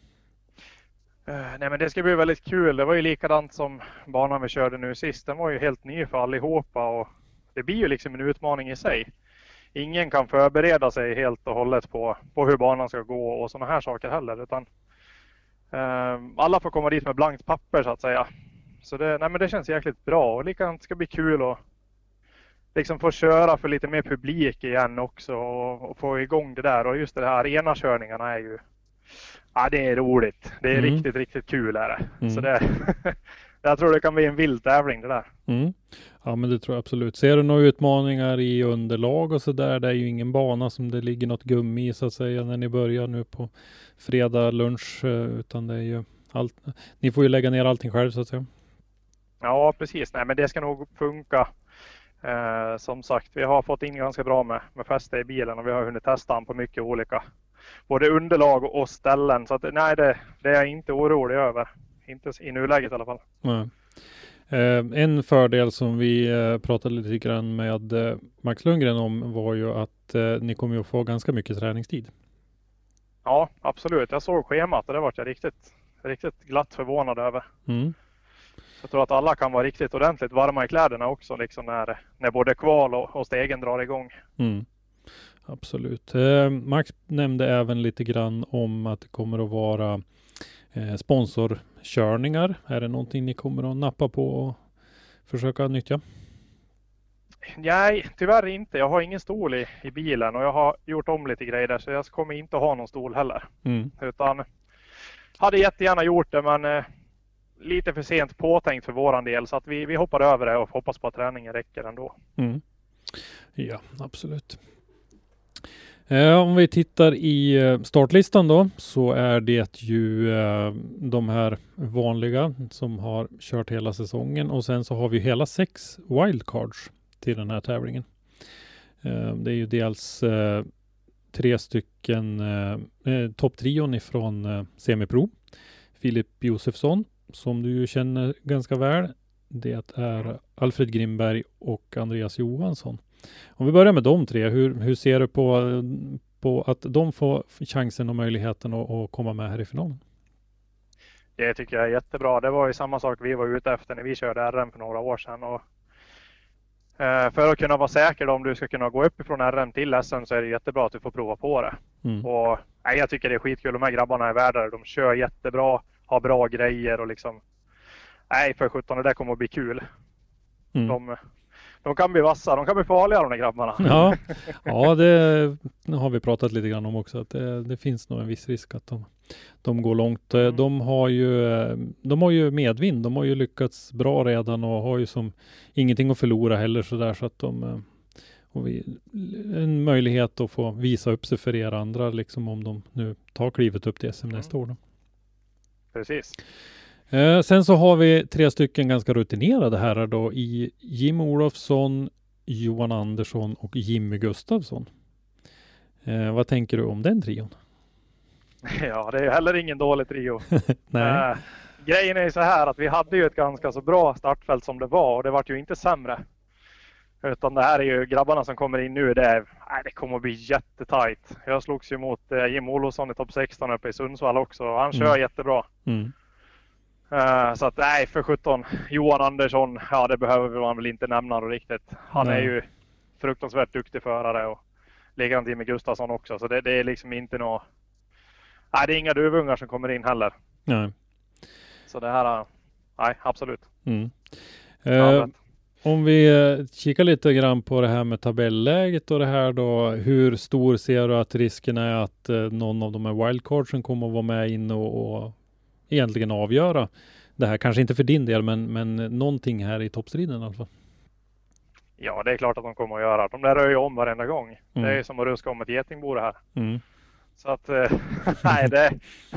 Uh, nej men det ska bli väldigt kul. Det var ju likadant som banan vi körde nu sist. Den var ju helt ny för allihopa och det blir ju liksom en utmaning i sig. Ingen kan förbereda sig helt och hållet på, på hur banan ska gå och sådana här saker heller. Utan uh, alla får komma dit med blankt papper så att säga. Så det, nej men det känns jäkligt bra och likadant ska bli kul att liksom få köra för lite mer publik igen också och, och få igång det där. Och just det här arenakörningarna är ju, ja det är roligt. Det är mm. riktigt, riktigt kul är det. Mm. Så det, jag tror det kan bli en vild tävling det där. Mm. Ja men det tror jag absolut. Ser du några utmaningar i underlag och så där? Det är ju ingen bana som det ligger något gummi i så att säga när ni börjar nu på fredag lunch, utan det är ju allt. Ni får ju lägga ner allting själv så att säga. Ja precis, nej men det ska nog funka. Eh, som sagt, vi har fått in ganska bra med, med fäste i bilen och vi har hunnit testa den på mycket olika både underlag och ställen. Så att, nej, det, det är jag inte orolig över. Inte i nuläget i alla fall. Nej. Eh, en fördel som vi eh, pratade lite grann med eh, Max Lundgren om var ju att eh, ni kommer ju att få ganska mycket träningstid. Ja, absolut. Jag såg schemat och det var jag riktigt, riktigt glatt förvånad över. Mm. Jag tror att alla kan vara riktigt ordentligt varma i kläderna också liksom när, när både kval och, och stegen drar igång. Mm. Absolut. Eh, Max nämnde även lite grann om att det kommer att vara eh, sponsorkörningar. Är det någonting ni kommer att nappa på och försöka nyttja? Nej, tyvärr inte. Jag har ingen stol i, i bilen och jag har gjort om lite grejer där så jag kommer inte ha någon stol heller. Mm. Utan hade jättegärna gjort det men eh, lite för sent påtänkt för våran del så att vi, vi hoppar över det och hoppas på att träningen räcker ändå. Mm. Ja, absolut. Eh, om vi tittar i startlistan då så är det ju eh, de här vanliga som har kört hela säsongen och sen så har vi hela sex wildcards till den här tävlingen. Eh, det är ju dels eh, tre stycken eh, topptrion ifrån eh, Semipro. Filip Josefsson som du ju känner ganska väl. det är Alfred Grimberg och Andreas Johansson. Om vi börjar med de tre, hur, hur ser du på, på att de får chansen och möjligheten att, att komma med här i finalen? Det tycker jag är jättebra. Det var ju samma sak vi var ute efter när vi körde R M för några år sedan. Och, eh, för att kunna vara säker då, om du ska kunna gå upp ifrån R M till S M, så är det jättebra att du får prova på det. Mm. Och nej, jag tycker det är skitkul. De här grabbarna är värda. De kör jättebra, har bra grejer och liksom... Nej, för sjutton, det där kommer att bli kul. Mm. De, de kan bli vassa, de kan bli farliga de där grabbarna. Ja, ja det har vi pratat lite grann om också. Att det, det finns nog en viss risk att de, de går långt. Mm. De har ju de har ju medvind. De har ju lyckats bra redan och har ju som ingenting att förlora heller. Så, där, så att de och vi, en möjlighet att få visa upp sig för er andra. Liksom om de nu tar klivet upp till S M mm. nästa år. Då. Precis. Eh, sen så har vi tre stycken ganska rutinerade herrar då i Jim Olofsson, Johan Andersson och Jimmy Gustafsson. Eh, vad tänker du om den trion? Ja, det är heller ingen dålig trio. Nej. Eh, grejen är ju så här att vi hade ju ett ganska så bra startfält som det var, och det var ju inte sämre. Utan det här är ju grabbarna som kommer in nu, det, är, nej, det kommer att bli jättetajt. Jag slogs ju mot eh, Jim Olofsson i topp sexton uppe i Sundsvall också, och han kör mm. jättebra. Mm. Uh, så att nej, för sjutton, Johan Andersson, ja det behöver man väl inte nämna riktigt. Han nej. är ju fruktansvärt duktig förare, och likadant Jimmy Gustafsson också. Så det, det är liksom inte något, nej det är inga duvungar som kommer in heller. Nej. Så det här, nej absolut. Mm. Uh, om vi uh, kikar lite grann på det här med tabelläget och det här då. Hur stor ser du att risken är att uh, någon av de här wildcardsen kommer att vara med in och, och egentligen avgöra det här? Kanske inte för din del, men, men någonting här i toppstriden i alla fall. Ja, det är klart att de kommer att göra. De där rör ju om varenda gång. Mm. Det är ju som att ruska om ett getingbo det här. Mm. Så att, nej det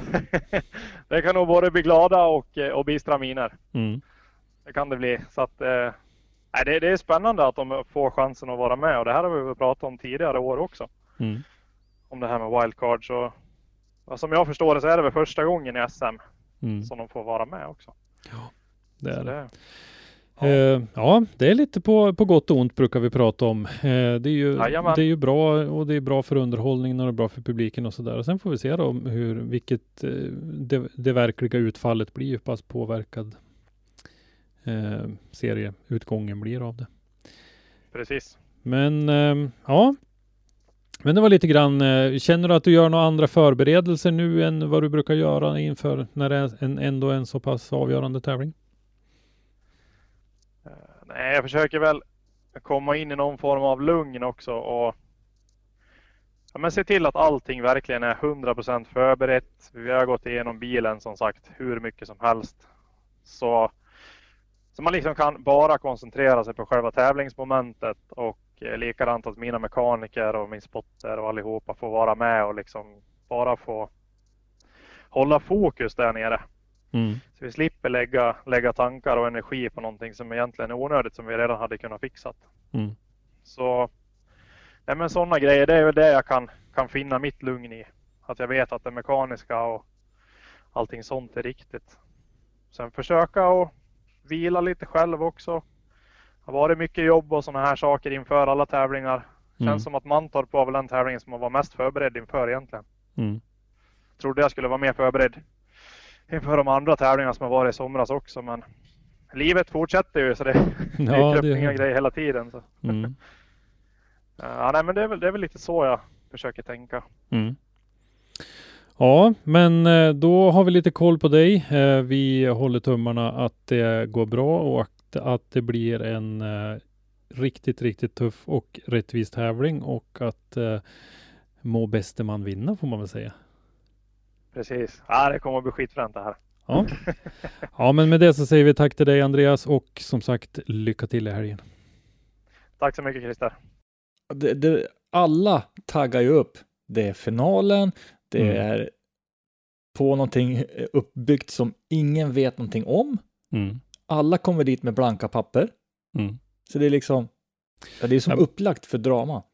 det kan nog både bli glada och, och bistra miner. Mm. Det kan det bli. Så att, nej, det, det är spännande att de får chansen att vara med. Och det här har vi väl pratat om tidigare år också. Mm. Om det här med wildcard. Så som jag förstår det så är det väl första gången i S M mm. som de får vara med också. Ja, det är det. det ja. Uh, ja, det är lite på, på gott och ont brukar vi prata om. Uh, det, är ju, det är ju bra, och det är bra för underhållningen och det är bra för publiken och sådär. Och sen får vi se då hur, vilket uh, det, det verkliga utfallet blir, hur pass påverkad uh, serieutgången blir av det. Precis. Men uh, ja, men det var lite grann, känner du att du gör några andra förberedelser nu än vad du brukar göra inför när det är en, ändå en så pass avgörande tävling? Uh, nej, jag försöker väl komma in i någon form av lugn också och ja, men se till att allting verkligen är hundra procent förberett. Vi har gått igenom bilen som sagt hur mycket som helst. Så, så man liksom kan bara koncentrera sig på själva tävlingsmomentet, och likadant att mina mekaniker och min spotter och allihopa får vara med och liksom bara få hålla fokus där nere. Mm. Så vi slipper lägga, lägga tankar och energi på någonting som egentligen är onödigt, som vi redan hade kunnat fixat. Mm. Så nej, men sådana grejer, det är väl det jag kan, kan finna mitt lugn i. Att jag vet att det mekaniska och allting sånt är riktigt. Sen försöka att vila lite själv också. Det har varit mycket jobb och sådana här saker inför alla tävlingar. Känns mm. som att Mantorp var väl den tävlingen som man var mest förberedd inför egentligen. Mm. Trodde jag skulle vara mer förberedd inför de andra tävlingarna som har varit i somras också. Men livet fortsätter ju, så det, det ja, är inga grejer hela tiden. Så. Mm. ja, nej, men det är, väl, det är väl lite så jag försöker tänka. Mm. Ja, men då har vi lite koll på dig. Vi håller tummarna att det går bra och att att det blir en eh, riktigt, riktigt tuff och rättvis tävling, och att eh, må bäste man vinna, får man väl säga. Precis. Ja, det kommer att bli skitfränt det här. Ja. ja, men med det så säger vi tack till dig, Andreas, och som sagt, lycka till i helgen. Tack så mycket, Christer. Det, det, alla taggar ju upp. Det är finalen, det mm. är på någonting uppbyggt som ingen vet någonting om. Mm. Alla kommer dit med blanka papper. Mm. Så det är liksom, ja, det är som ja. upplagt för drama.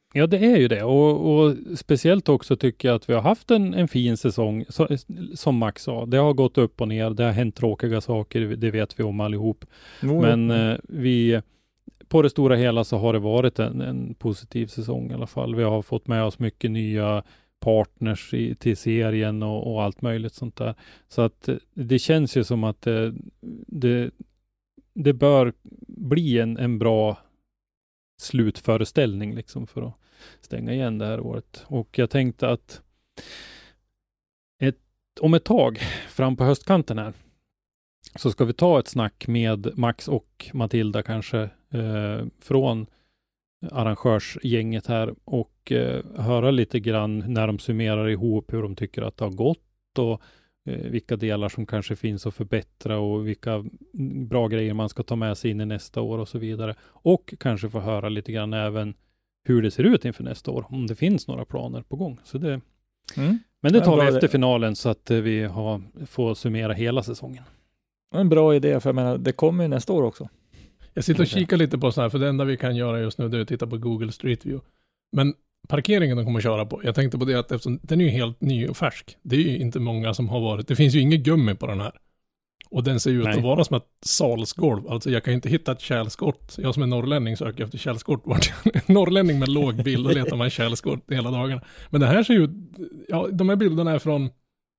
Ja, det är ju det. Och, och speciellt också tycker jag att vi har haft en, en fin säsong, så, som Max sa. Det har gått upp och ner, det har hänt tråkiga saker, det vet vi om allihop. Mm. Men eh, vi, på det stora hela så har det varit en, en positiv säsong i alla fall. Vi har fått med oss mycket nya partners i, till serien och, och allt möjligt sånt där. Så att det känns ju som att det, det, det bör bli en, en bra slutföreställning liksom för att stänga igen det här året. Och jag tänkte att ett, om ett tag fram på höstkanten här så ska vi ta ett snack med Max och Matilda kanske eh, från arrangörsgänget här och eh, höra lite grann när de summerar ihop hur de tycker att det har gått och eh, vilka delar som kanske finns att förbättra och vilka bra grejer man ska ta med sig in i nästa år och så vidare. Och kanske få höra lite grann även hur det ser ut inför nästa år, om det finns några planer på gång. Så det, Mm. men det tar Ja, vi bra efter det. finalen så att eh, vi har, får summera hela säsongen. En bra idé, för jag menar, det kommer ju nästa år också. Jag sitter och kikar lite på så här, för det enda vi kan göra just nu det är att titta på Google Street View. Men parkeringen de kommer köra på, jag tänkte på det att eftersom den är ju helt ny och färsk, det är ju inte många som har varit, det finns ju inget gummi på den här. Och den ser ju ut Nej. att vara som ett salsgolv, alltså jag kan ju inte hitta ett kärlskott, jag som är norrlänning söker efter kärlskott, vart norrlänning med låg bild, och letar man kärlskott hela dagarna. Men det här ser ju, ja de här bilderna är från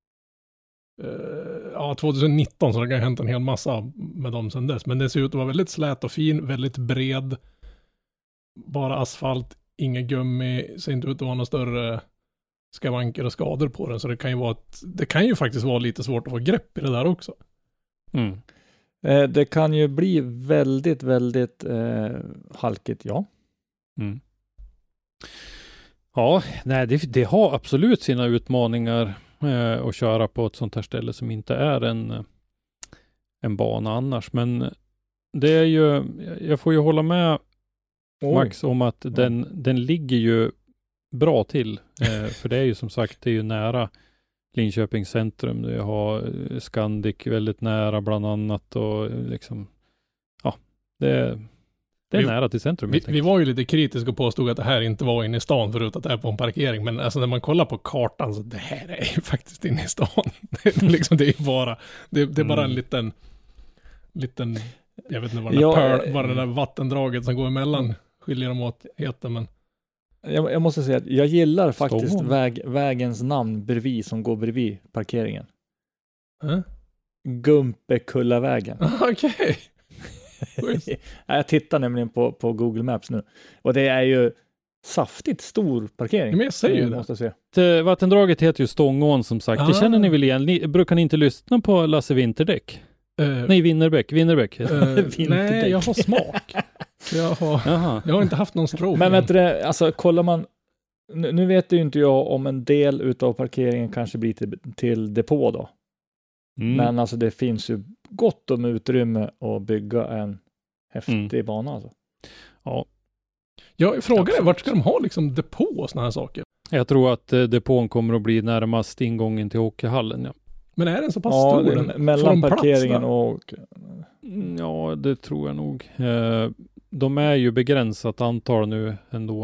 Uh, ja, tjugonitton, så det kan ha hänt en hel massa med dem sedan dess. Men det ser ut att vara väldigt slät och fin, väldigt bred. Bara asfalt, inget gummi, ser inte ut att vara några större skavanker och skador på den. Så det kan ju vara ett, det kan ju faktiskt vara lite svårt att få grepp i det där också. Mm. Eh, det kan ju bli väldigt, väldigt eh, halkigt, ja. Mm. Ja, nej, det, det har absolut sina utmaningar eh, att köra på ett sånt här ställe som inte är en, en bana annars. Men det är ju, jag får ju hålla med Oj. Max om att den, den ligger ju bra till. Eh, för det är ju som sagt, det är ju nära Linköpings centrum. Du har Scandic väldigt nära bland annat och liksom, ja, det, det är Vi- nära till centrum. Vi, helt vi enkelt. var ju lite kritiska och påstod att det här inte var inne i stan förut att det är på en parkering. Men alltså när man kollar på kartan så det här är ju faktiskt inne i stan. Det är, liksom, det är bara, det, det är bara en Mm. liten, liten, jag vet inte vad, den Ja, där pöl, eh, vad det där vattendraget som går emellan skiljer dem åt heter, men Jag, jag måste säga att jag gillar faktiskt Stångholm. väg, vägens namn bredvid som går bredvid parkeringen. eh? Gumpekullavägen. Okej. Schysst. Ja, jag tittar nämligen på, på Google Maps nu. Och det är ju saftigt stor parkering. Men jag säger ju Eh, det. Måste jag Eh, säga. Vattendraget heter ju Stångån som sagt. Det Ah. känner ni väl igen? Ni, brukar ni inte lyssna på Lasse Winterdäck? Eh, Nej, Winnerbäck. Winnerbäck. eh, Vinterdäck. nej, jag har smak. Jag har, Jaha. jag har inte haft någon stroke. Men än. vet du det, alltså kollar man, nu, nu vet ju inte jag om en del utav parkeringen kanske blir till, till depå då. Mm. Men alltså det finns ju gott om utrymme att bygga en häftig Mm. bana alltså. Ja, Jag frågar dig, Absolut. vart ska de ha liksom depå och såna här saker? jag tror att eh, depån kommer att bli närmast ingången till hockeyhallen. Ja. Men är den så pass Ja, stor? det, Den, är får mellan de plats parkeringen där? och... Mm, ja, det tror jag nog. Eh, de är ju begränsat antal nu ändå.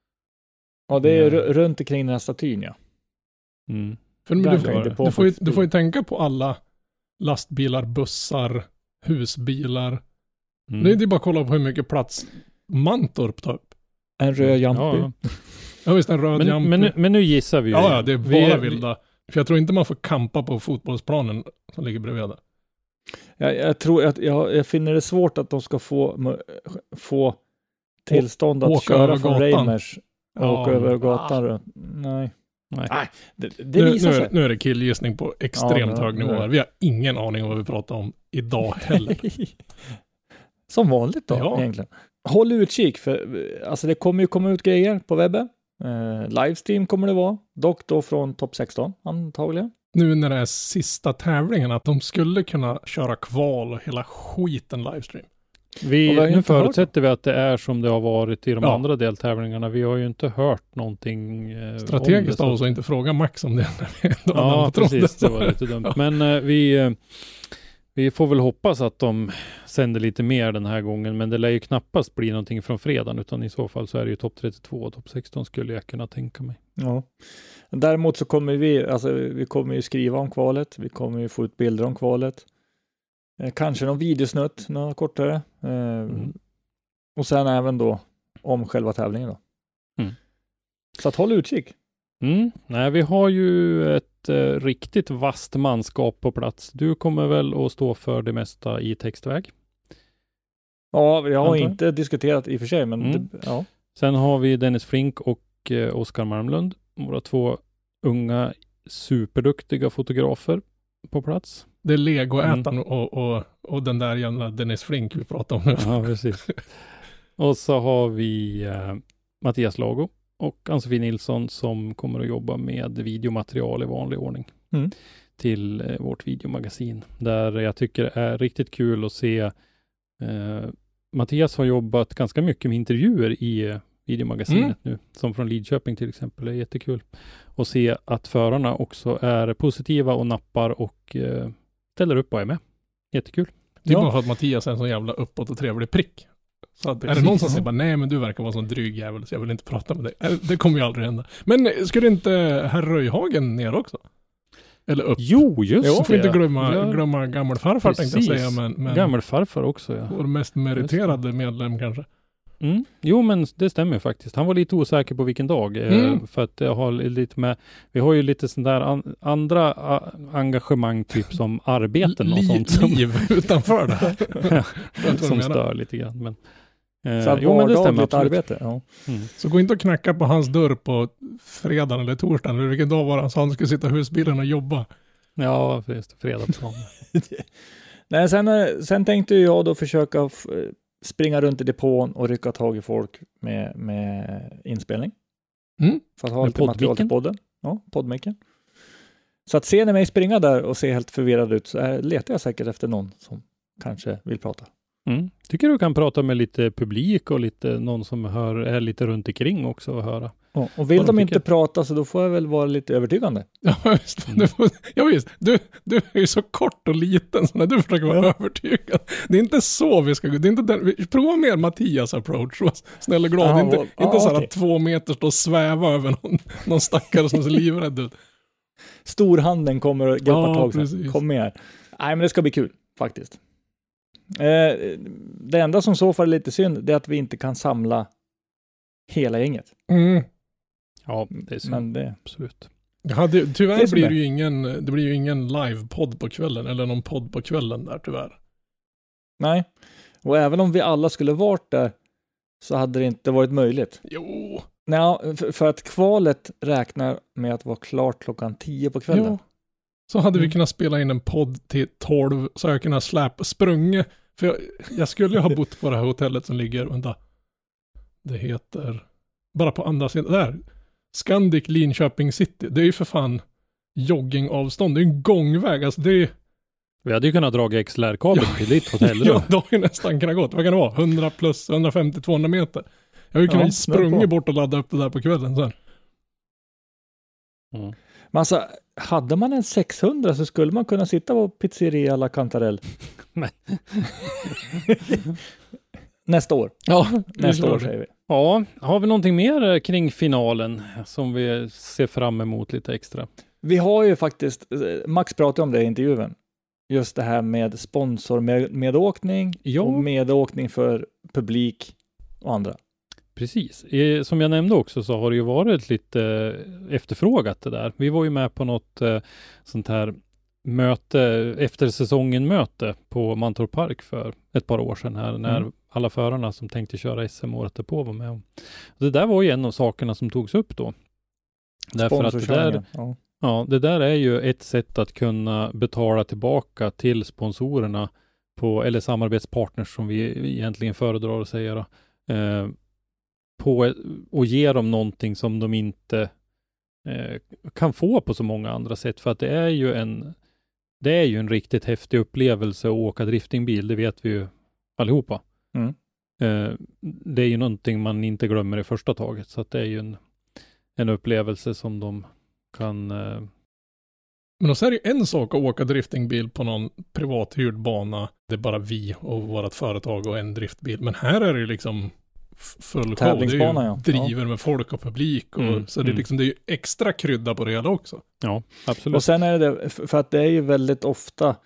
Ja, det är Mm. ru- runt omkring den här statyn, ja. Mm. För du, Där du, kan får- inte på du, får ju, faktiskt du får ju bli. tänka på alla lastbilar, bussar, husbilar. Mm. Det är ju bara att kolla på hur mycket plats Mantorp tar upp. En röd jampi. Ja, ja. Ja visst, en röd Men, jamp. men, nu, men nu gissar vi ju. Ja, ja, det är Vi- bara vilda. För jag tror inte man får kampa på fotbollsplanen som ligger bredvid där. Jag, jag tror att jag, jag finner det svårt att de ska få, mö- få tillstånd att Åka köra över från gatan. Reimers och Ja. åka över gatan runt. Nej. Nej. Nej, det, det Nu, visar nu, är, sig. nu är det killgissning på extremt Ja, hög nu- nivå. nu. här. Vi har ingen aning om vad vi pratar om idag heller. Som vanligt då, Ja. egentligen. Håll utkik, för alltså det kommer ju komma ut grejer på webben. Eh, livestream kommer det vara, dock då från topp sexton antagligen. Nu när det är sista tävlingen, att de skulle kunna köra kval och hela skiten livestream. Och Vi, vi har ju nu inte hört förutsätter vi att det är som det har varit i de Ja. andra deltävlingarna. Vi har ju inte hört någonting eh, Strategiskt om av det. oss så- att inte fråga Max om det när vi ändå hade Ja, anförtrott precis. Det så. var lite dumt. Men eh, vi, eh, vi får väl hoppas att de sänder lite mer den här gången, men det lär ju knappast bli någonting från fredagen, utan i så fall så är det ju topp trettiotvå och topp sexton skulle jag kunna tänka mig. Ja. Däremot så kommer vi, alltså vi kommer ju skriva om kvalet, vi kommer ju få ut bilder om kvalet. Eh, kanske någon videosnutt, någon kortare. Eh, mm. Och sen även då om själva tävlingen då. Mm. Så att håll utkik. Mm. Nej, vi har ju ett eh, riktigt vast manskap på plats. Du kommer väl att stå för det mesta i textväg? Ja, jag har inte diskuterat i och för sig, men mm. det, ja. Sen har vi Dennis Flink och eh, Oskar Malmlund, våra två unga superduktiga fotografer på plats. Det är Legoätaren mm. och, och, och den där jävla Dennis Flink vi pratar om nu. Ja, precis. Och så har vi eh, Mattias Lago och Ann-Sofie Nilsson som kommer att jobba med videomaterial i vanlig ordning mm. till eh, vårt videomagasin. Där jag tycker det är riktigt kul att se eh, Mattias har jobbat ganska mycket med intervjuer i eh, videomagasinet mm. nu, som från Lidköping till exempel. Det är jättekul att se att förarna också är positiva och nappar och eh, ställer upp och är med. Jättekul. Det är ja. bara för att Mattias är en sån jävla uppåt och trevlig prick. Så att, är det någon som säger bara, nej men du verkar vara en sån dryg jävel så jag vill inte prata med dig. Det kommer ju aldrig hända. Men skulle inte herr Röjhagen ner också? Eller upp? Jo, just jo, det. Får inte glömma, ja. glömma gammelfarfar tänkte jag säga. Men, men gammelfarfar också, ja. Vår mest meriterade medlem kanske. Mm. Jo, men det stämmer faktiskt. Han var lite osäker på vilken dag. Mm. Eh, för att jag har lite med, vi har ju lite sån där an, andra a, engagemang typ som arbeten och Liv, sånt. Som, liv utanför det här. som stör lite grann. Men, eh, så jo, men det stämmer absolut. Arbete, ja. Mm. Så gå inte och knacka på hans dörr på fredagen eller torsdagen. Eller vilken dag var han så han skulle sitta i husbilen och jobba. Ja, just det. Fredag på Nej, sen, sen tänkte jag då försöka f- springa runt i depån och rycka tag i folk med, med inspelning. Mm. För att ha lite material till podden. Ja, poddmicken. Så att ser ni mig springa där och se helt förvirrad ut så är, letar jag säkert efter någon som kanske vill prata. Mm. Tycker du kan prata med lite publik och lite någon som hör, är lite runt omkring också och höra. Ja, och vill de, de inte prata så då får jag väl vara lite övertygande. Ja, visst. Mm. Du, får, ja, visst. Du, du är ju så kort och liten så när du försöker vara ja. övertygad. Det är inte så vi ska gå. Det är inte den, vi prova mer Mattias approach. Snälla glad. Ja, inte ja, inte så här okay. två meter stå och sväva över någon, någon stackare som ser livrädd ut. Storhanden kommer och greppa ja, tag. Precis. Kom med här. Nej, men det ska bli kul faktiskt. Eh, det enda som så fall är lite synd det är att vi inte kan samla hela gänget. Mm. Ja, det är synd. Men det, absolut. Ja, det, tyvärr det blir det ju ingen, det blir ju ingen live-podd på kvällen eller någon podd på kvällen där tyvärr. Nej, och även om vi alla skulle varit där så hade det inte varit möjligt. Jo. Nej, för, för att kvalet räknar med att vara klart klockan tio på kvällen. Jo. Så hade mm. vi kunnat spela in en podd till tolv så jag kunnat släpa sprunga. För jag, jag skulle ju ha bott på det här hotellet som ligger, vänta. Det heter, bara på andra sidan, där. Scandic Linköping City. Det är ju för fan joggingavstånd. Det är en gångväg. Alltså det är... Vi hade ju kunnat dra X L R-kabel till ditt hotell. Ja, då har ju nästan kunnat gått. Vad kan det vara? hundra plus, hundrafemtio till tvåhundra meter. Jag har ju kunnat ja, sprungit bort och ladda upp det där på kvällen sen. Mm. Men alltså, hade man en sexhundra så skulle man kunna sitta på pizzeria La Cantarell. Nästa år. Ja, nästa år säger vi. Ja, har vi någonting mer kring finalen som vi ser fram emot lite extra? Vi har ju faktiskt, Max pratade om det i intervjun, just det här med sponsor med, medåkning ja. och medåkning för publik och andra. Precis. Som jag nämnde också så har det ju varit lite efterfrågat det där. Vi var ju med på något eh, sånt här möte, efter säsongen möte på Mantorp Park för ett par år sedan här när mm. alla förarna som tänkte köra S M året därpå var med. Det där var ju en av sakerna som togs upp då. Därför att det där, ja. Ja, det där är ju ett sätt att kunna betala tillbaka till sponsorerna på, eller samarbetspartners som vi egentligen föredrar att säga då. Eh, på och ge dem någonting som de inte eh, kan få på så många andra sätt. För att det är ju en det är ju en riktigt häftig upplevelse att åka driftingbil, det vet vi ju allihopa. Mm. Eh, det är ju någonting man inte glömmer i första taget. Så att det är ju en, en upplevelse som de kan eh, Men då är det ju en sak att åka driftingbil på någon privathyrd bana. Det är bara vi och vårt företag och en driftbil. Men här är det ju liksom full tävlingsbana, ja. Driver ja. Med folk och publik. Och, mm, så det är, liksom, det är ju extra krydda på det hela också. Ja, absolut. Och sen är det, för att det är ju väldigt ofta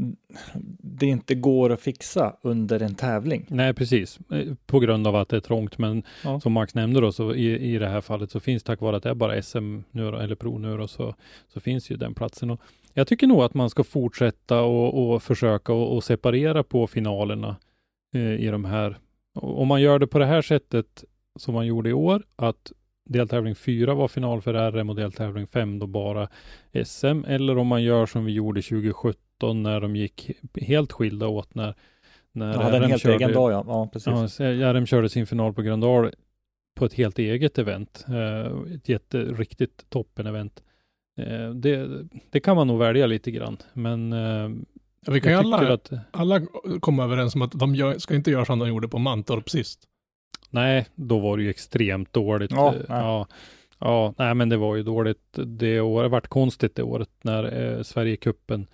det inte går att fixa under en tävling. Nej, precis. På grund av att det är trångt. Men ja. Som Max nämnde då, så i, i det här fallet så finns tack vare att det är bara S M nu eller Pro nu då, så, så finns ju den platsen. Och jag tycker nog att man ska fortsätta och, och försöka och, och separera på finalerna eh, i de här. Och om man gör det på det här sättet som man gjorde i år, att deltävling fyra var final för R M och deltävling fem då bara S M, eller om man gör som vi gjorde tjugo sjutton när de gick helt skilda åt när, när ja, den helt körde, egen dag, ja. Ja, precis. Ja, R M körde sin final på Gröndal på ett helt eget event. Ett jätteriktigt toppen-event. Det, det kan man nog välja lite grann, men ja, vi kan ju alla, att, alla komma överens om att de gör, ska inte göra som de gjorde på Mantorp sist. Nej, då var det ju extremt dåligt. Ja, ja, ja nej, men det var ju dåligt det året. Det varit konstigt det året när eh, Sverigecupen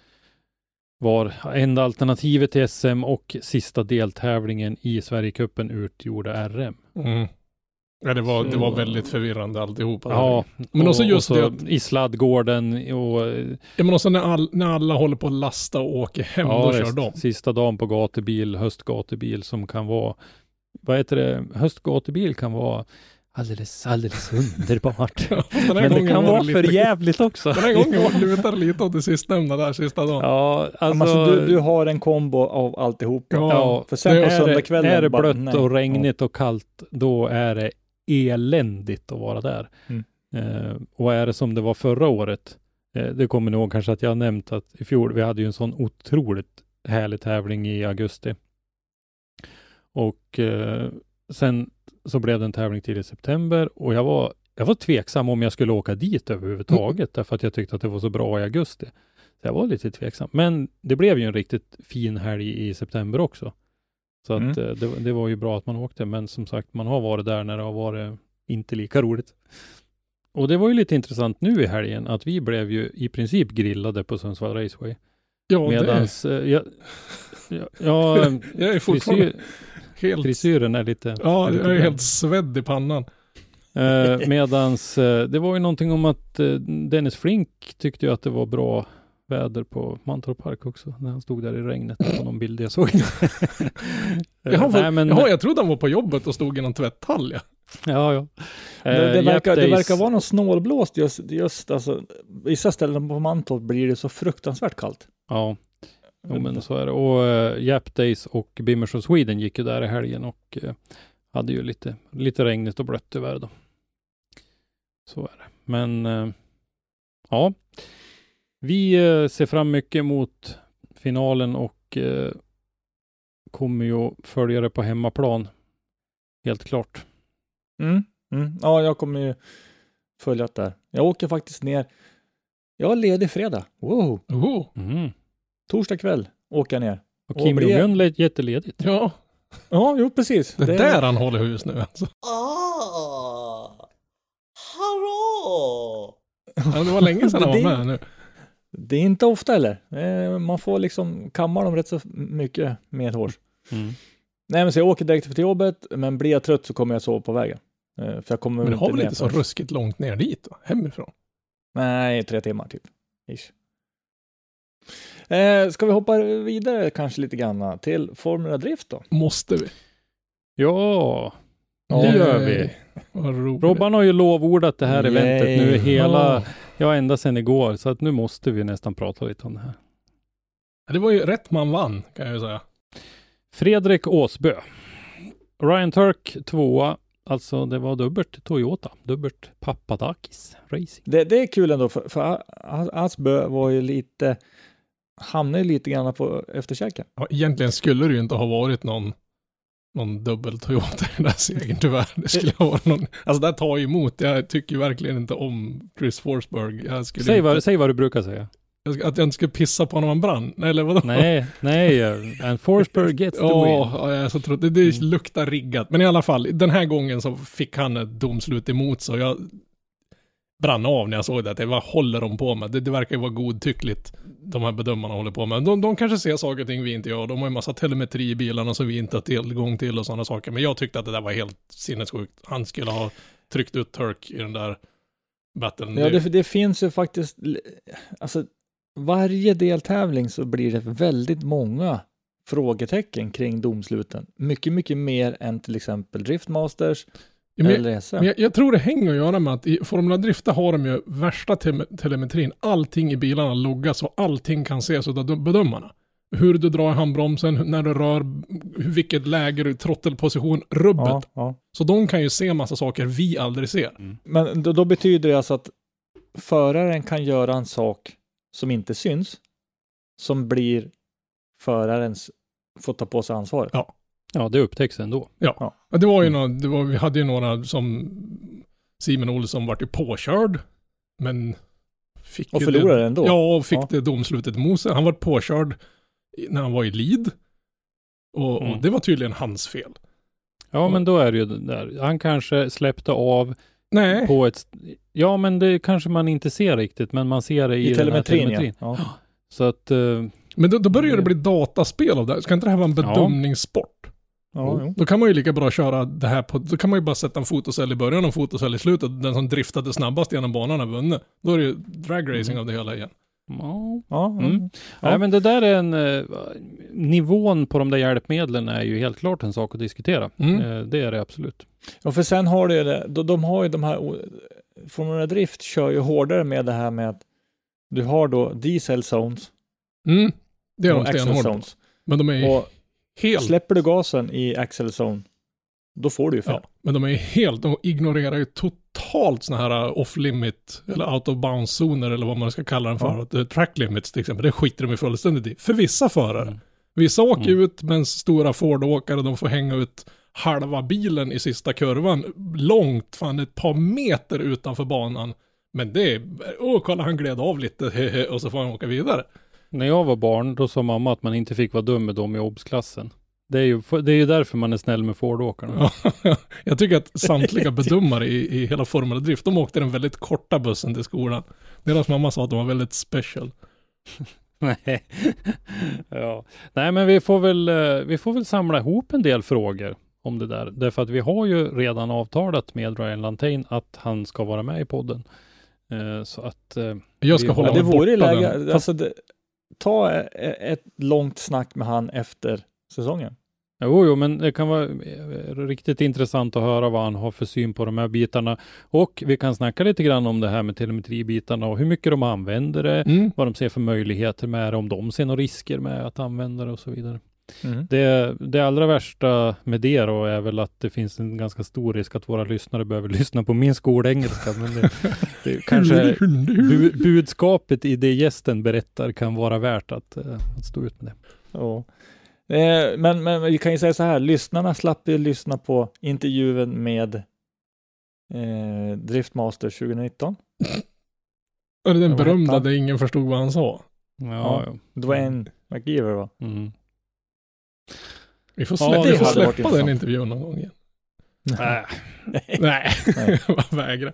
var enda alternativet till S M och sista deltävlingen i Sverigecupen utgjorde R M. Mm. Ja, det var, det var väldigt förvirrande alltihopa. Ja, men också just och så det att, i sladdgården och ja, men också när, all, när alla håller på att lasta och åker hem, ja, då kör de. Sista dagen på gatubil, höstgatubil som kan vara, vad heter det, höstgatubil kan vara alldeles, alldeles underbart. Ja, men det kan vara för jävligt också. Den här gången var det lutar lite åt det sistnämnda där sista dagen. Ja, alltså, alltså du, du har en kombo av alltihop. Ja, ja, för sen på söndagskvällen är det blött bara, och regnigt ja. Och kallt, då är det eländigt att vara där. Mm. Eh, och är det som det var förra året, eh, det kommer ni ihåg kanske att jag har nämnt att i fjol, vi hade ju en sån otroligt härlig tävling i augusti. Och eh, sen så blev det en tävling till i september och jag var, jag var tveksam om jag skulle åka dit överhuvudtaget mm. därför att jag tyckte att det var så bra i augusti. Så jag var lite tveksam. Men det blev ju en riktigt fin helg i september också. Så att mm. det, det var ju bra att man åkte. Men som sagt, man har varit där när det har varit inte lika roligt. Och det var ju lite intressant nu i helgen att vi blev ju i princip grillade på Sundsvall Raceway. Ja, medans, det jag, jag, jag, jag är fortfarande frisyr, helt... frisyren är lite... Ja, är lite jag är helt svedd i pannan. Eh, medans eh, det var ju någonting om att eh, Dennis Flink tyckte ju att det var bra väder på Mantorp Park också, när han stod där i regnet på någon bild jag såg. Jaha, Nej, men... Jaha, jag trodde han var på jobbet och stod i någon tvätthall. Ja, ja. ja. Eh, det, det, verkar, det verkar vara någon snålblåst just, just alltså, vissa ställen på Mantorp blir det så fruktansvärt kallt. Ja, jo, men så är det. Och uh, Jap Days och Bimmers of Sweden gick ju där i helgen och uh, hade ju lite, lite regnigt och blött tyvärr då. Så är det. Men uh, ja, vi uh, ser fram mycket mot finalen och uh, kommer ju följa det på hemmaplan. Helt klart. Mm, mm. Ja, jag kommer ju följa det där. Jag åker faktiskt ner. Jag har ledig fredag. Wow. Oh. Mm. Torsdag kväll åker jag ner. Och Kim och Rogen lät jätteledigt. Ja. Ja, jo precis. Det är det... där han håller hus nu alltså. Ah. Hallå! Ja, det var länge sedan han var med nu. Det är inte ofta heller. Man får liksom kamma dem rätt så mycket med hårs. Mm. Nej, men så jag åker direkt till jobbet, men blir jag trött så kommer jag sova på vägen. För jag kommer men det inte har väl inte så ruskigt långt ner dit då? Hemifrån? Nej, tre timmar typ. Ish. Eh, ska vi hoppa vidare kanske lite grann till Formula Drift då? Måste vi? Ja, det Yay. Gör vi. Robban har ju lovordat det här Yay. Eventet nu hela, oh. ja ända sedan igår, så att nu måste vi nästan prata lite om det här. Det var ju rätt man vann, kan jag ju säga. Fredrik Åsbö. Ryan Turk tvåa. Alltså det var dubbelt Toyota. Dubbelt Papadakis Racing. Det, det är kul ändå. För, för Asbö var ju lite... Hamnade lite grann på efterkärken. Ja, egentligen skulle det ju inte ha varit någon... Någon dubbel Toyota i den där segern tyvärr. Det skulle ha varit någon... Alltså det tar emot. Jag tycker verkligen inte om Chris Forsberg. Jag skulle säg, inte... vad, säg vad du brukar säga. Att jag inte skulle pissa på honom han brann. Eller vadå? Nej, nej. And Forsberg gets the oh, win. Ja, jag är så trött. Det, det luktar riggat. Men i alla fall, den här gången så fick han ett domslut emot så jag... brann av när jag såg det. Att det vad håller de på med? Det, det verkar ju vara godtyckligt de här bedömarna håller på med. De, de kanske ser saker och ting vi inte gör. De har ju massa telemetri i bilarna som vi inte har tillgång till och sådana saker. Men jag tyckte att det där var helt sinnessjukt. Han skulle ha tryckt ut Turk i den där battlen. Ja, det, det finns ju faktiskt, alltså varje deltävling så blir det väldigt många frågetecken kring domsluten. Mycket, mycket mer än till exempel Driftmasters ja, men, eller S M. Men jag, jag tror det hänger att göra med att i Formula Drifta har de ju värsta te- telemetrin. Allting i bilarna loggas och allting kan ses av bedömarna. Hur du drar handbromsen, när du rör, vilket läge, trottelposition, rubbet. Ja, ja. Så de kan ju se massa saker vi aldrig ser. Mm. Men då, då betyder det alltså att föraren kan göra en sak som inte syns, som blir förarens får ta på sig ansvaret. Ja. Ja, det upptäcks ändå. Ja, ja. Det var ju mm. några, det var, vi hade ju några som Simon Olsson vart ju påkörd, men fick och förlorade det, ändå. Ja, och fick ja. det domslutet mot sig. Han var påkörd när han var i lead. Och, mm. och det var tydligen hans fel. Ja, men då är det ju det där. Han kanske släppte av Nej. på ett... Ja, men det kanske man inte ser riktigt, men man ser det i, I telemetrin. telemetrin. Ja. Ja. Så att... Uh, men då, då börjar det bli dataspel av det. Ska inte det här vara en bedömningssport? Ja, ja, då kan man ju lika bra köra det här på... Då kan man ju bara sätta en fotocell i början och en fotocell i slutet. Den som driftade snabbast genom banan har vunnit. Då är det ju dragracing mm. av det hela igen. Ja, ja, mm. ja. Nej, men det där är en eh, nivån på de där hjälpmedlen är ju helt klart en sak att diskutera. Mm. Eh, det är det absolut. Ja, för sen har det, det de, de har ju de här Formula Drift kör ju hårdare med det här med att du har då diesel zones. Mm. Det är de axel zones. Men de är och helt... släpper du gasen i axel zone, då får du ju fel. Ja, men de är helt, de ignorerar ju totalt såna här off-limit eller out of bounds-zoner eller vad man ska kalla den för. Ja. Track limits till exempel, det skiter de i fullständigt i. För vissa förare. Mm. Vissa åker mm. ut med stora Ford-åkare, de får hänga ut halva bilen i sista kurvan långt, fan ett par meter utanför banan. Men det är, åh kolla han gled av lite och så får han åka vidare. När jag var barn, då sa mamma att man inte fick vara dum med dem i obsklassen. Det är ju, det är ju därför man är snäll med Ford-åkarna. Ja, jag tycker att samtliga bedömare i, i hela Formula Drift, de åkte den väldigt korta bussen till skolan. Deras mamma sa att de var väldigt special. Nej. Ja. Nej, men vi får väl vi får väl samla ihop en del frågor om det där. Därför att vi har ju redan avtalat med Ryan Lantain att han ska vara med i podden. Uh, så att uh, jag ska hålla ja, det vore läge, alltså det, ta ett långt snack med han efter säsongen. Jo, jo, men det kan vara riktigt intressant att höra vad han har för syn på de här bitarna. Och vi kan snacka lite grann om det här med telemetribitarna och hur mycket de använder det, mm. vad de ser för möjligheter med det, om de ser några risker med att använda det och så vidare. Mm. Det, det allra värsta med det då är väl att det finns en ganska stor risk att våra lyssnare behöver lyssna på min skolengelska. Men det, det kanske bu, budskapet i det gästen berättar kan vara värt att, att stå ut med det. Ja. Eh, men, men vi kan ju säga så här, lyssnarna slapp ju lyssna på intervjun med eh, Driftmaster tjugonitton. Och den berömda där ingen förstod vad han sa. Ja, ja. Det var en McGeever va? Mm. Vi får, slä- ja, vi får släppa den intervjun någon gång igen. Nej. Nej, vad vägra.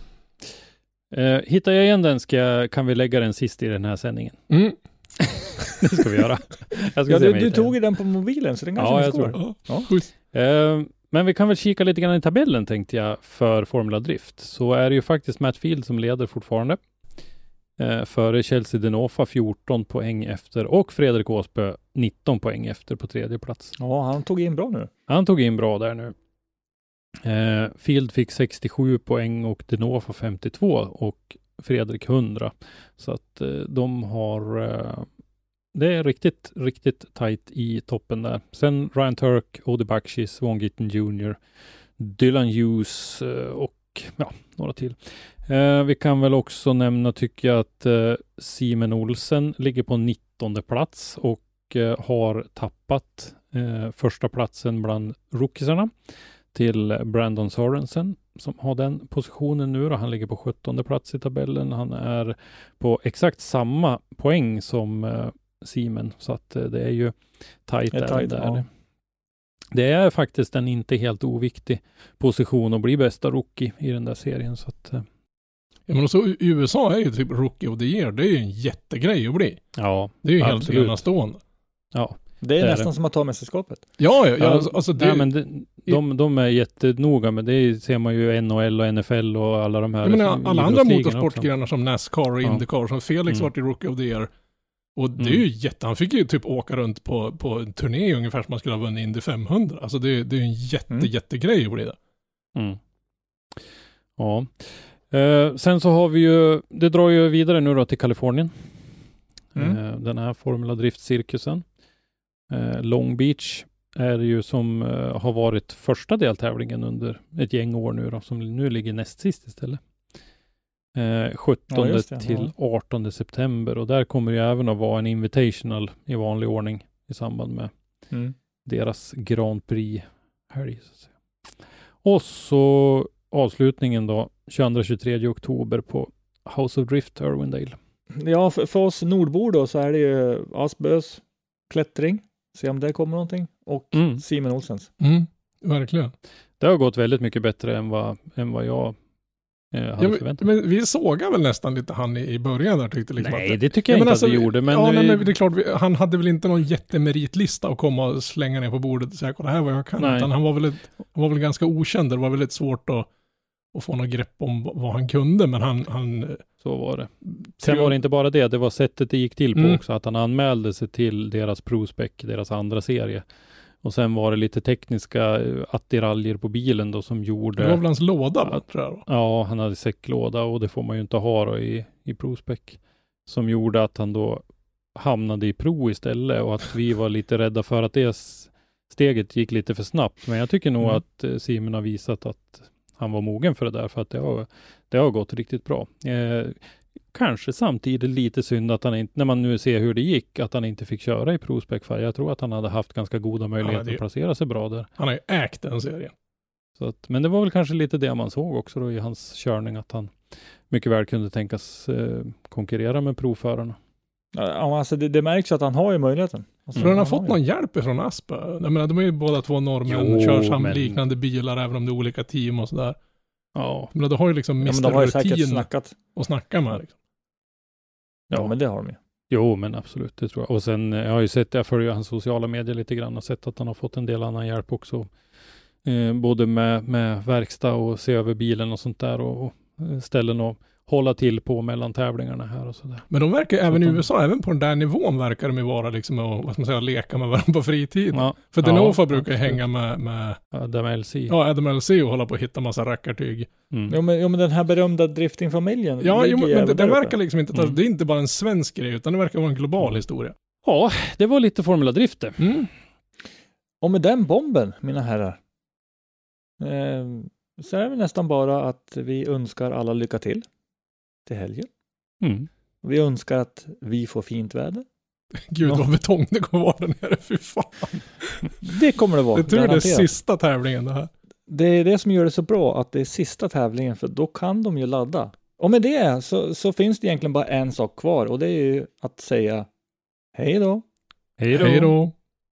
Eh, hittar jag igen den ska, kan vi lägga den sist i den här sändningen. Mm. Det ska vi göra. Jag ska ja, se du, mig du hittar tog ju den. den på mobilen så den kanske ja, är jag skor. tror ja. Ja. Eh, men vi kan väl kika lite grann i tabellen tänkte jag för Formula Drift. Så är det ju faktiskt Matt Field som leder fortfarande. Eh, före Chelsea Denofa fjorton poäng efter och Fredrik Åsbö nitton poäng efter på tredje plats. Ja, han tog in bra nu. Han tog in bra där nu. Eh, Field fick sextiosju poäng och Denofa femtiotvå och Fredrik hundra. Så att eh, de har eh, det är riktigt, riktigt tajt i toppen där. Sen Ryan Turk, Odi Bakshi, Swan Gittin junior, Dylan Hughes eh, och ja, några till. Eh, vi kan väl också nämna tycker jag att eh, Simon Olsen ligger på nittonde plats och eh, har tappat eh, första platsen bland rookiesarna till Brandon Sorensen som har den positionen nu och han ligger på sjuttonde plats i tabellen. Han är på exakt samma poäng som eh, Simon så att eh, det är ju tajt det är där. tajt, där. Ja. Det är faktiskt en inte helt oviktig position att bli bästa rookie i den där serien så att eh, Ja, men också i U S A är ju typ Rookie of the Year, det är ju en jättegrej att bli. Ja, det är ju absolut. helt enastående. Ja. Det är det nästan är det. som att ta mästerskapet. Ja, ja, ja alltså, alltså det... Nej, men det, de, de är jättenoga, men det ser man ju N H L och N F L och alla de här. Jag menar, alla andra motorsportgrenar också. som NASCAR och Indycar, ja. som Felix mm. varit i Rookie of the Year. Och det är ju jätte, han fick ju typ åka runt på, på en turné ungefär som man skulle ha vunnit Indy femhundra. Alltså det, det är ju en jätte, mm. jättegrej att bli det. Mm. Ja. Eh, sen så har vi ju, det drar ju vidare nu då till Kalifornien. Mm. Eh, den här Formula Drift-cirkusen. Eh, Long Beach är ju som eh, har varit första deltävlingen under ett gäng år nu då, som nu ligger näst sist istället. Eh, sjuttonde ja, det, till ja. artonde september, och där kommer ju även att vara en invitational i vanlig ordning i samband med mm. deras Grand Prix helg. Så att säga. Och så avslutningen då tjugoandra till tjugotredje oktober på House of Drift Irwindale. Ja, för, för oss nordbor då så är det ju Asbös klättring, se om det kommer någonting, och mm. Simon Olsens. Mm, verkligen. Det har gått väldigt mycket bättre än vad, än vad jag eh, hade ja, förväntat. Men vi sågar väl nästan lite han i, i början där tyckte liksom. Nej, att, det tycker jag ja, inte alltså, att vi gjorde. Men, ja, vi... nej, men det är klart, vi, han hade väl inte någon jättemeritlista att komma och slänga ner på bordet och säga det här var jag kan. Utan han var väl, ett, han var väl ganska okänd. Det var väldigt svårt att, att få något grepp om vad han kunde, men han... han så var det. Sen var det inte bara det, det var sättet det gick till på mm. också. Att han anmälde sig till deras ProSpec, deras andra serie. Och sen var det lite tekniska attiraljer på bilen då som gjorde... Det var väl hans låda, va, tror jag. Ja, han hade säcklåda och det får man ju inte ha då i, i ProSpec. Som gjorde att han då hamnade i Pro istället, och att vi var lite rädda för att det steget gick lite för snabbt. Men jag tycker nog mm. att eh, Simon har visat att han var mogen för det där, för att det har, det har gått riktigt bra. Eh, kanske samtidigt lite synd att han inte, när man nu ser hur det gick, att han inte fick köra i ProSpec-färg. Jag tror att han hade haft ganska goda möjligheter det, att placera sig bra där. Han har ju ägt den serien. Så att, men det var väl kanske lite det man såg också då i hans körning, att han mycket väl kunde tänkas eh, konkurrera med provförarna. Ja, alltså det, det märks att han har ju möjligheten. Alltså, för mm. han har fått någon hjälp från Aspa. Jag menar, de är ju båda två norrmän och kör sam men... liknande bilar, även om det är olika team och sådär. Ja. Men de har ju liksom mister ja, rutin snackat. och snacka med. Liksom. Ja, ja, men det har de ju. Jo, men absolut, det tror jag. Och sen, jag har ju sett, jag följer hans sociala medier lite grann och sett att han har fått en del annan hjälp också. Eh, både med, med verkstad och se över bilen och sånt där, och, och ställen och hålla till på mellan tävlingarna här och sådär. Men de verkar även i U S A, även på den där nivån verkar de ju vara liksom och, vad ska man säga, leka med varandra på fritid. Ja. För Denofa ja, brukar ju hänga med, med Adam L C. Ja, Adam L C och hålla på att hitta massa rackartyg. Mm. Jo, men, jo, men den här berömda driftingfamiljen. Ja, jo, men det, det verkar liksom inte, mm. det är inte bara en svensk grej, utan det verkar vara en global mm. historia. Ja, det var lite Formula Drift det. Mm. Och med den bomben, mina herrar, eh, så är det nästan bara att vi önskar alla lycka till till helgen. Mm. Vi önskar att vi får fint väder. Gud, vad betong det kommer vara där nere, fy fan. Det kommer det vara. Det tror jag det är sista tävlingen det här. Det är det som gör det så bra, att det är sista tävlingen, för då kan de ju ladda. Och med det så, så finns det egentligen bara en sak kvar, och det är ju att säga hej då. Hej då. Hej då.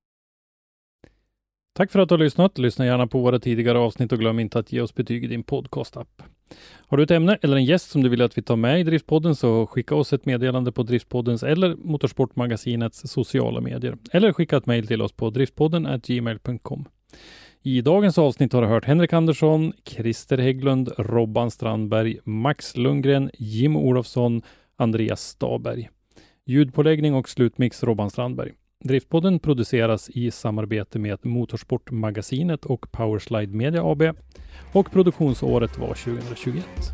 Tack för att du har lyssnat. Lyssna gärna på våra tidigare avsnitt och glöm inte att ge oss betyg i din podcast-app. Har du ett ämne eller en gäst som du vill att vi tar med i Driftpodden, så skicka oss ett meddelande på Driftpoddens eller Motorsportmagasinets sociala medier. Eller skicka ett mejl till oss på driftpodden at gmail punkt com. I dagens avsnitt har du hört Henrik Andersson, Christer Hägglund, Robban Strandberg, Max Lundgren, Jim Olofsson, Andreas Staberg. Ljudpåläggning och slutmix Robban Strandberg. Driftpodden produceras i samarbete med Motorsportmagasinet och Powerslide Media A B, och produktionsåret var tjugohundratjugoett.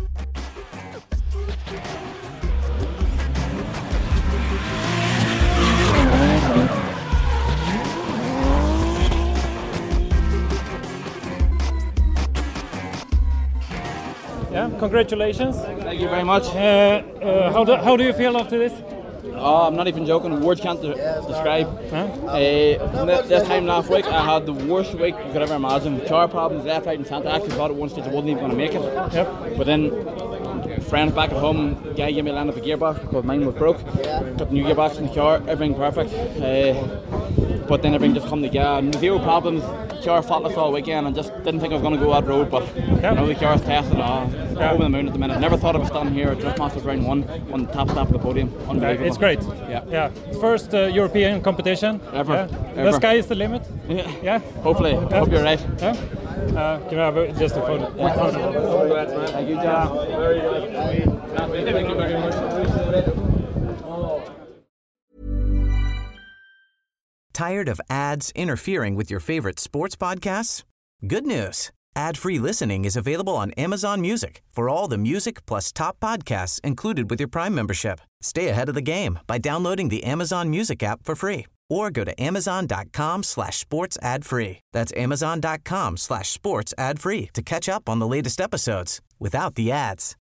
Yeah, congratulations. Thank you very much. Uh, uh, how, do, how do you feel after this? Oh, I'm not even joking. Words can't de- describe. Huh? Uh, this time last week, I had the worst week you could ever imagine. Car problems, left, right, and centre. I actually thought at one stage I wasn't even going to make it. Yep. But then, friends back at home, guy gave me a land of a gearbox because mine was broke. Got the new gearbox in the car, everything perfect. Uh, but then everything just come together. And zero problems. Car faultless all weekend, and just didn't think I was going to go that road, but yeah. you know, the car's tested uh, yeah. over the moon at the minute. Never thought I was standing here at Drift Masters round one on the top step of the podium. Unbelievable. It's great. Yeah. Yeah. First uh, European competition. Ever. Yeah. Ever. The sky is the limit. Yeah. Yeah. Hopefully. Yeah. I hope you're right. Yeah. Uh, can I have a, just a photo? Yeah. Thank you, John. Very good. Thank you very much. Tired of ads interfering with your favorite sports podcasts? Good news. Ad-free listening is available on Amazon Music for all the music plus top podcasts included with your Prime membership. Stay ahead of the game by downloading the Amazon Music app for free or go to amazon.com slash sports ad free. That's amazon.com slash sports ad free to catch up on the latest episodes without the ads.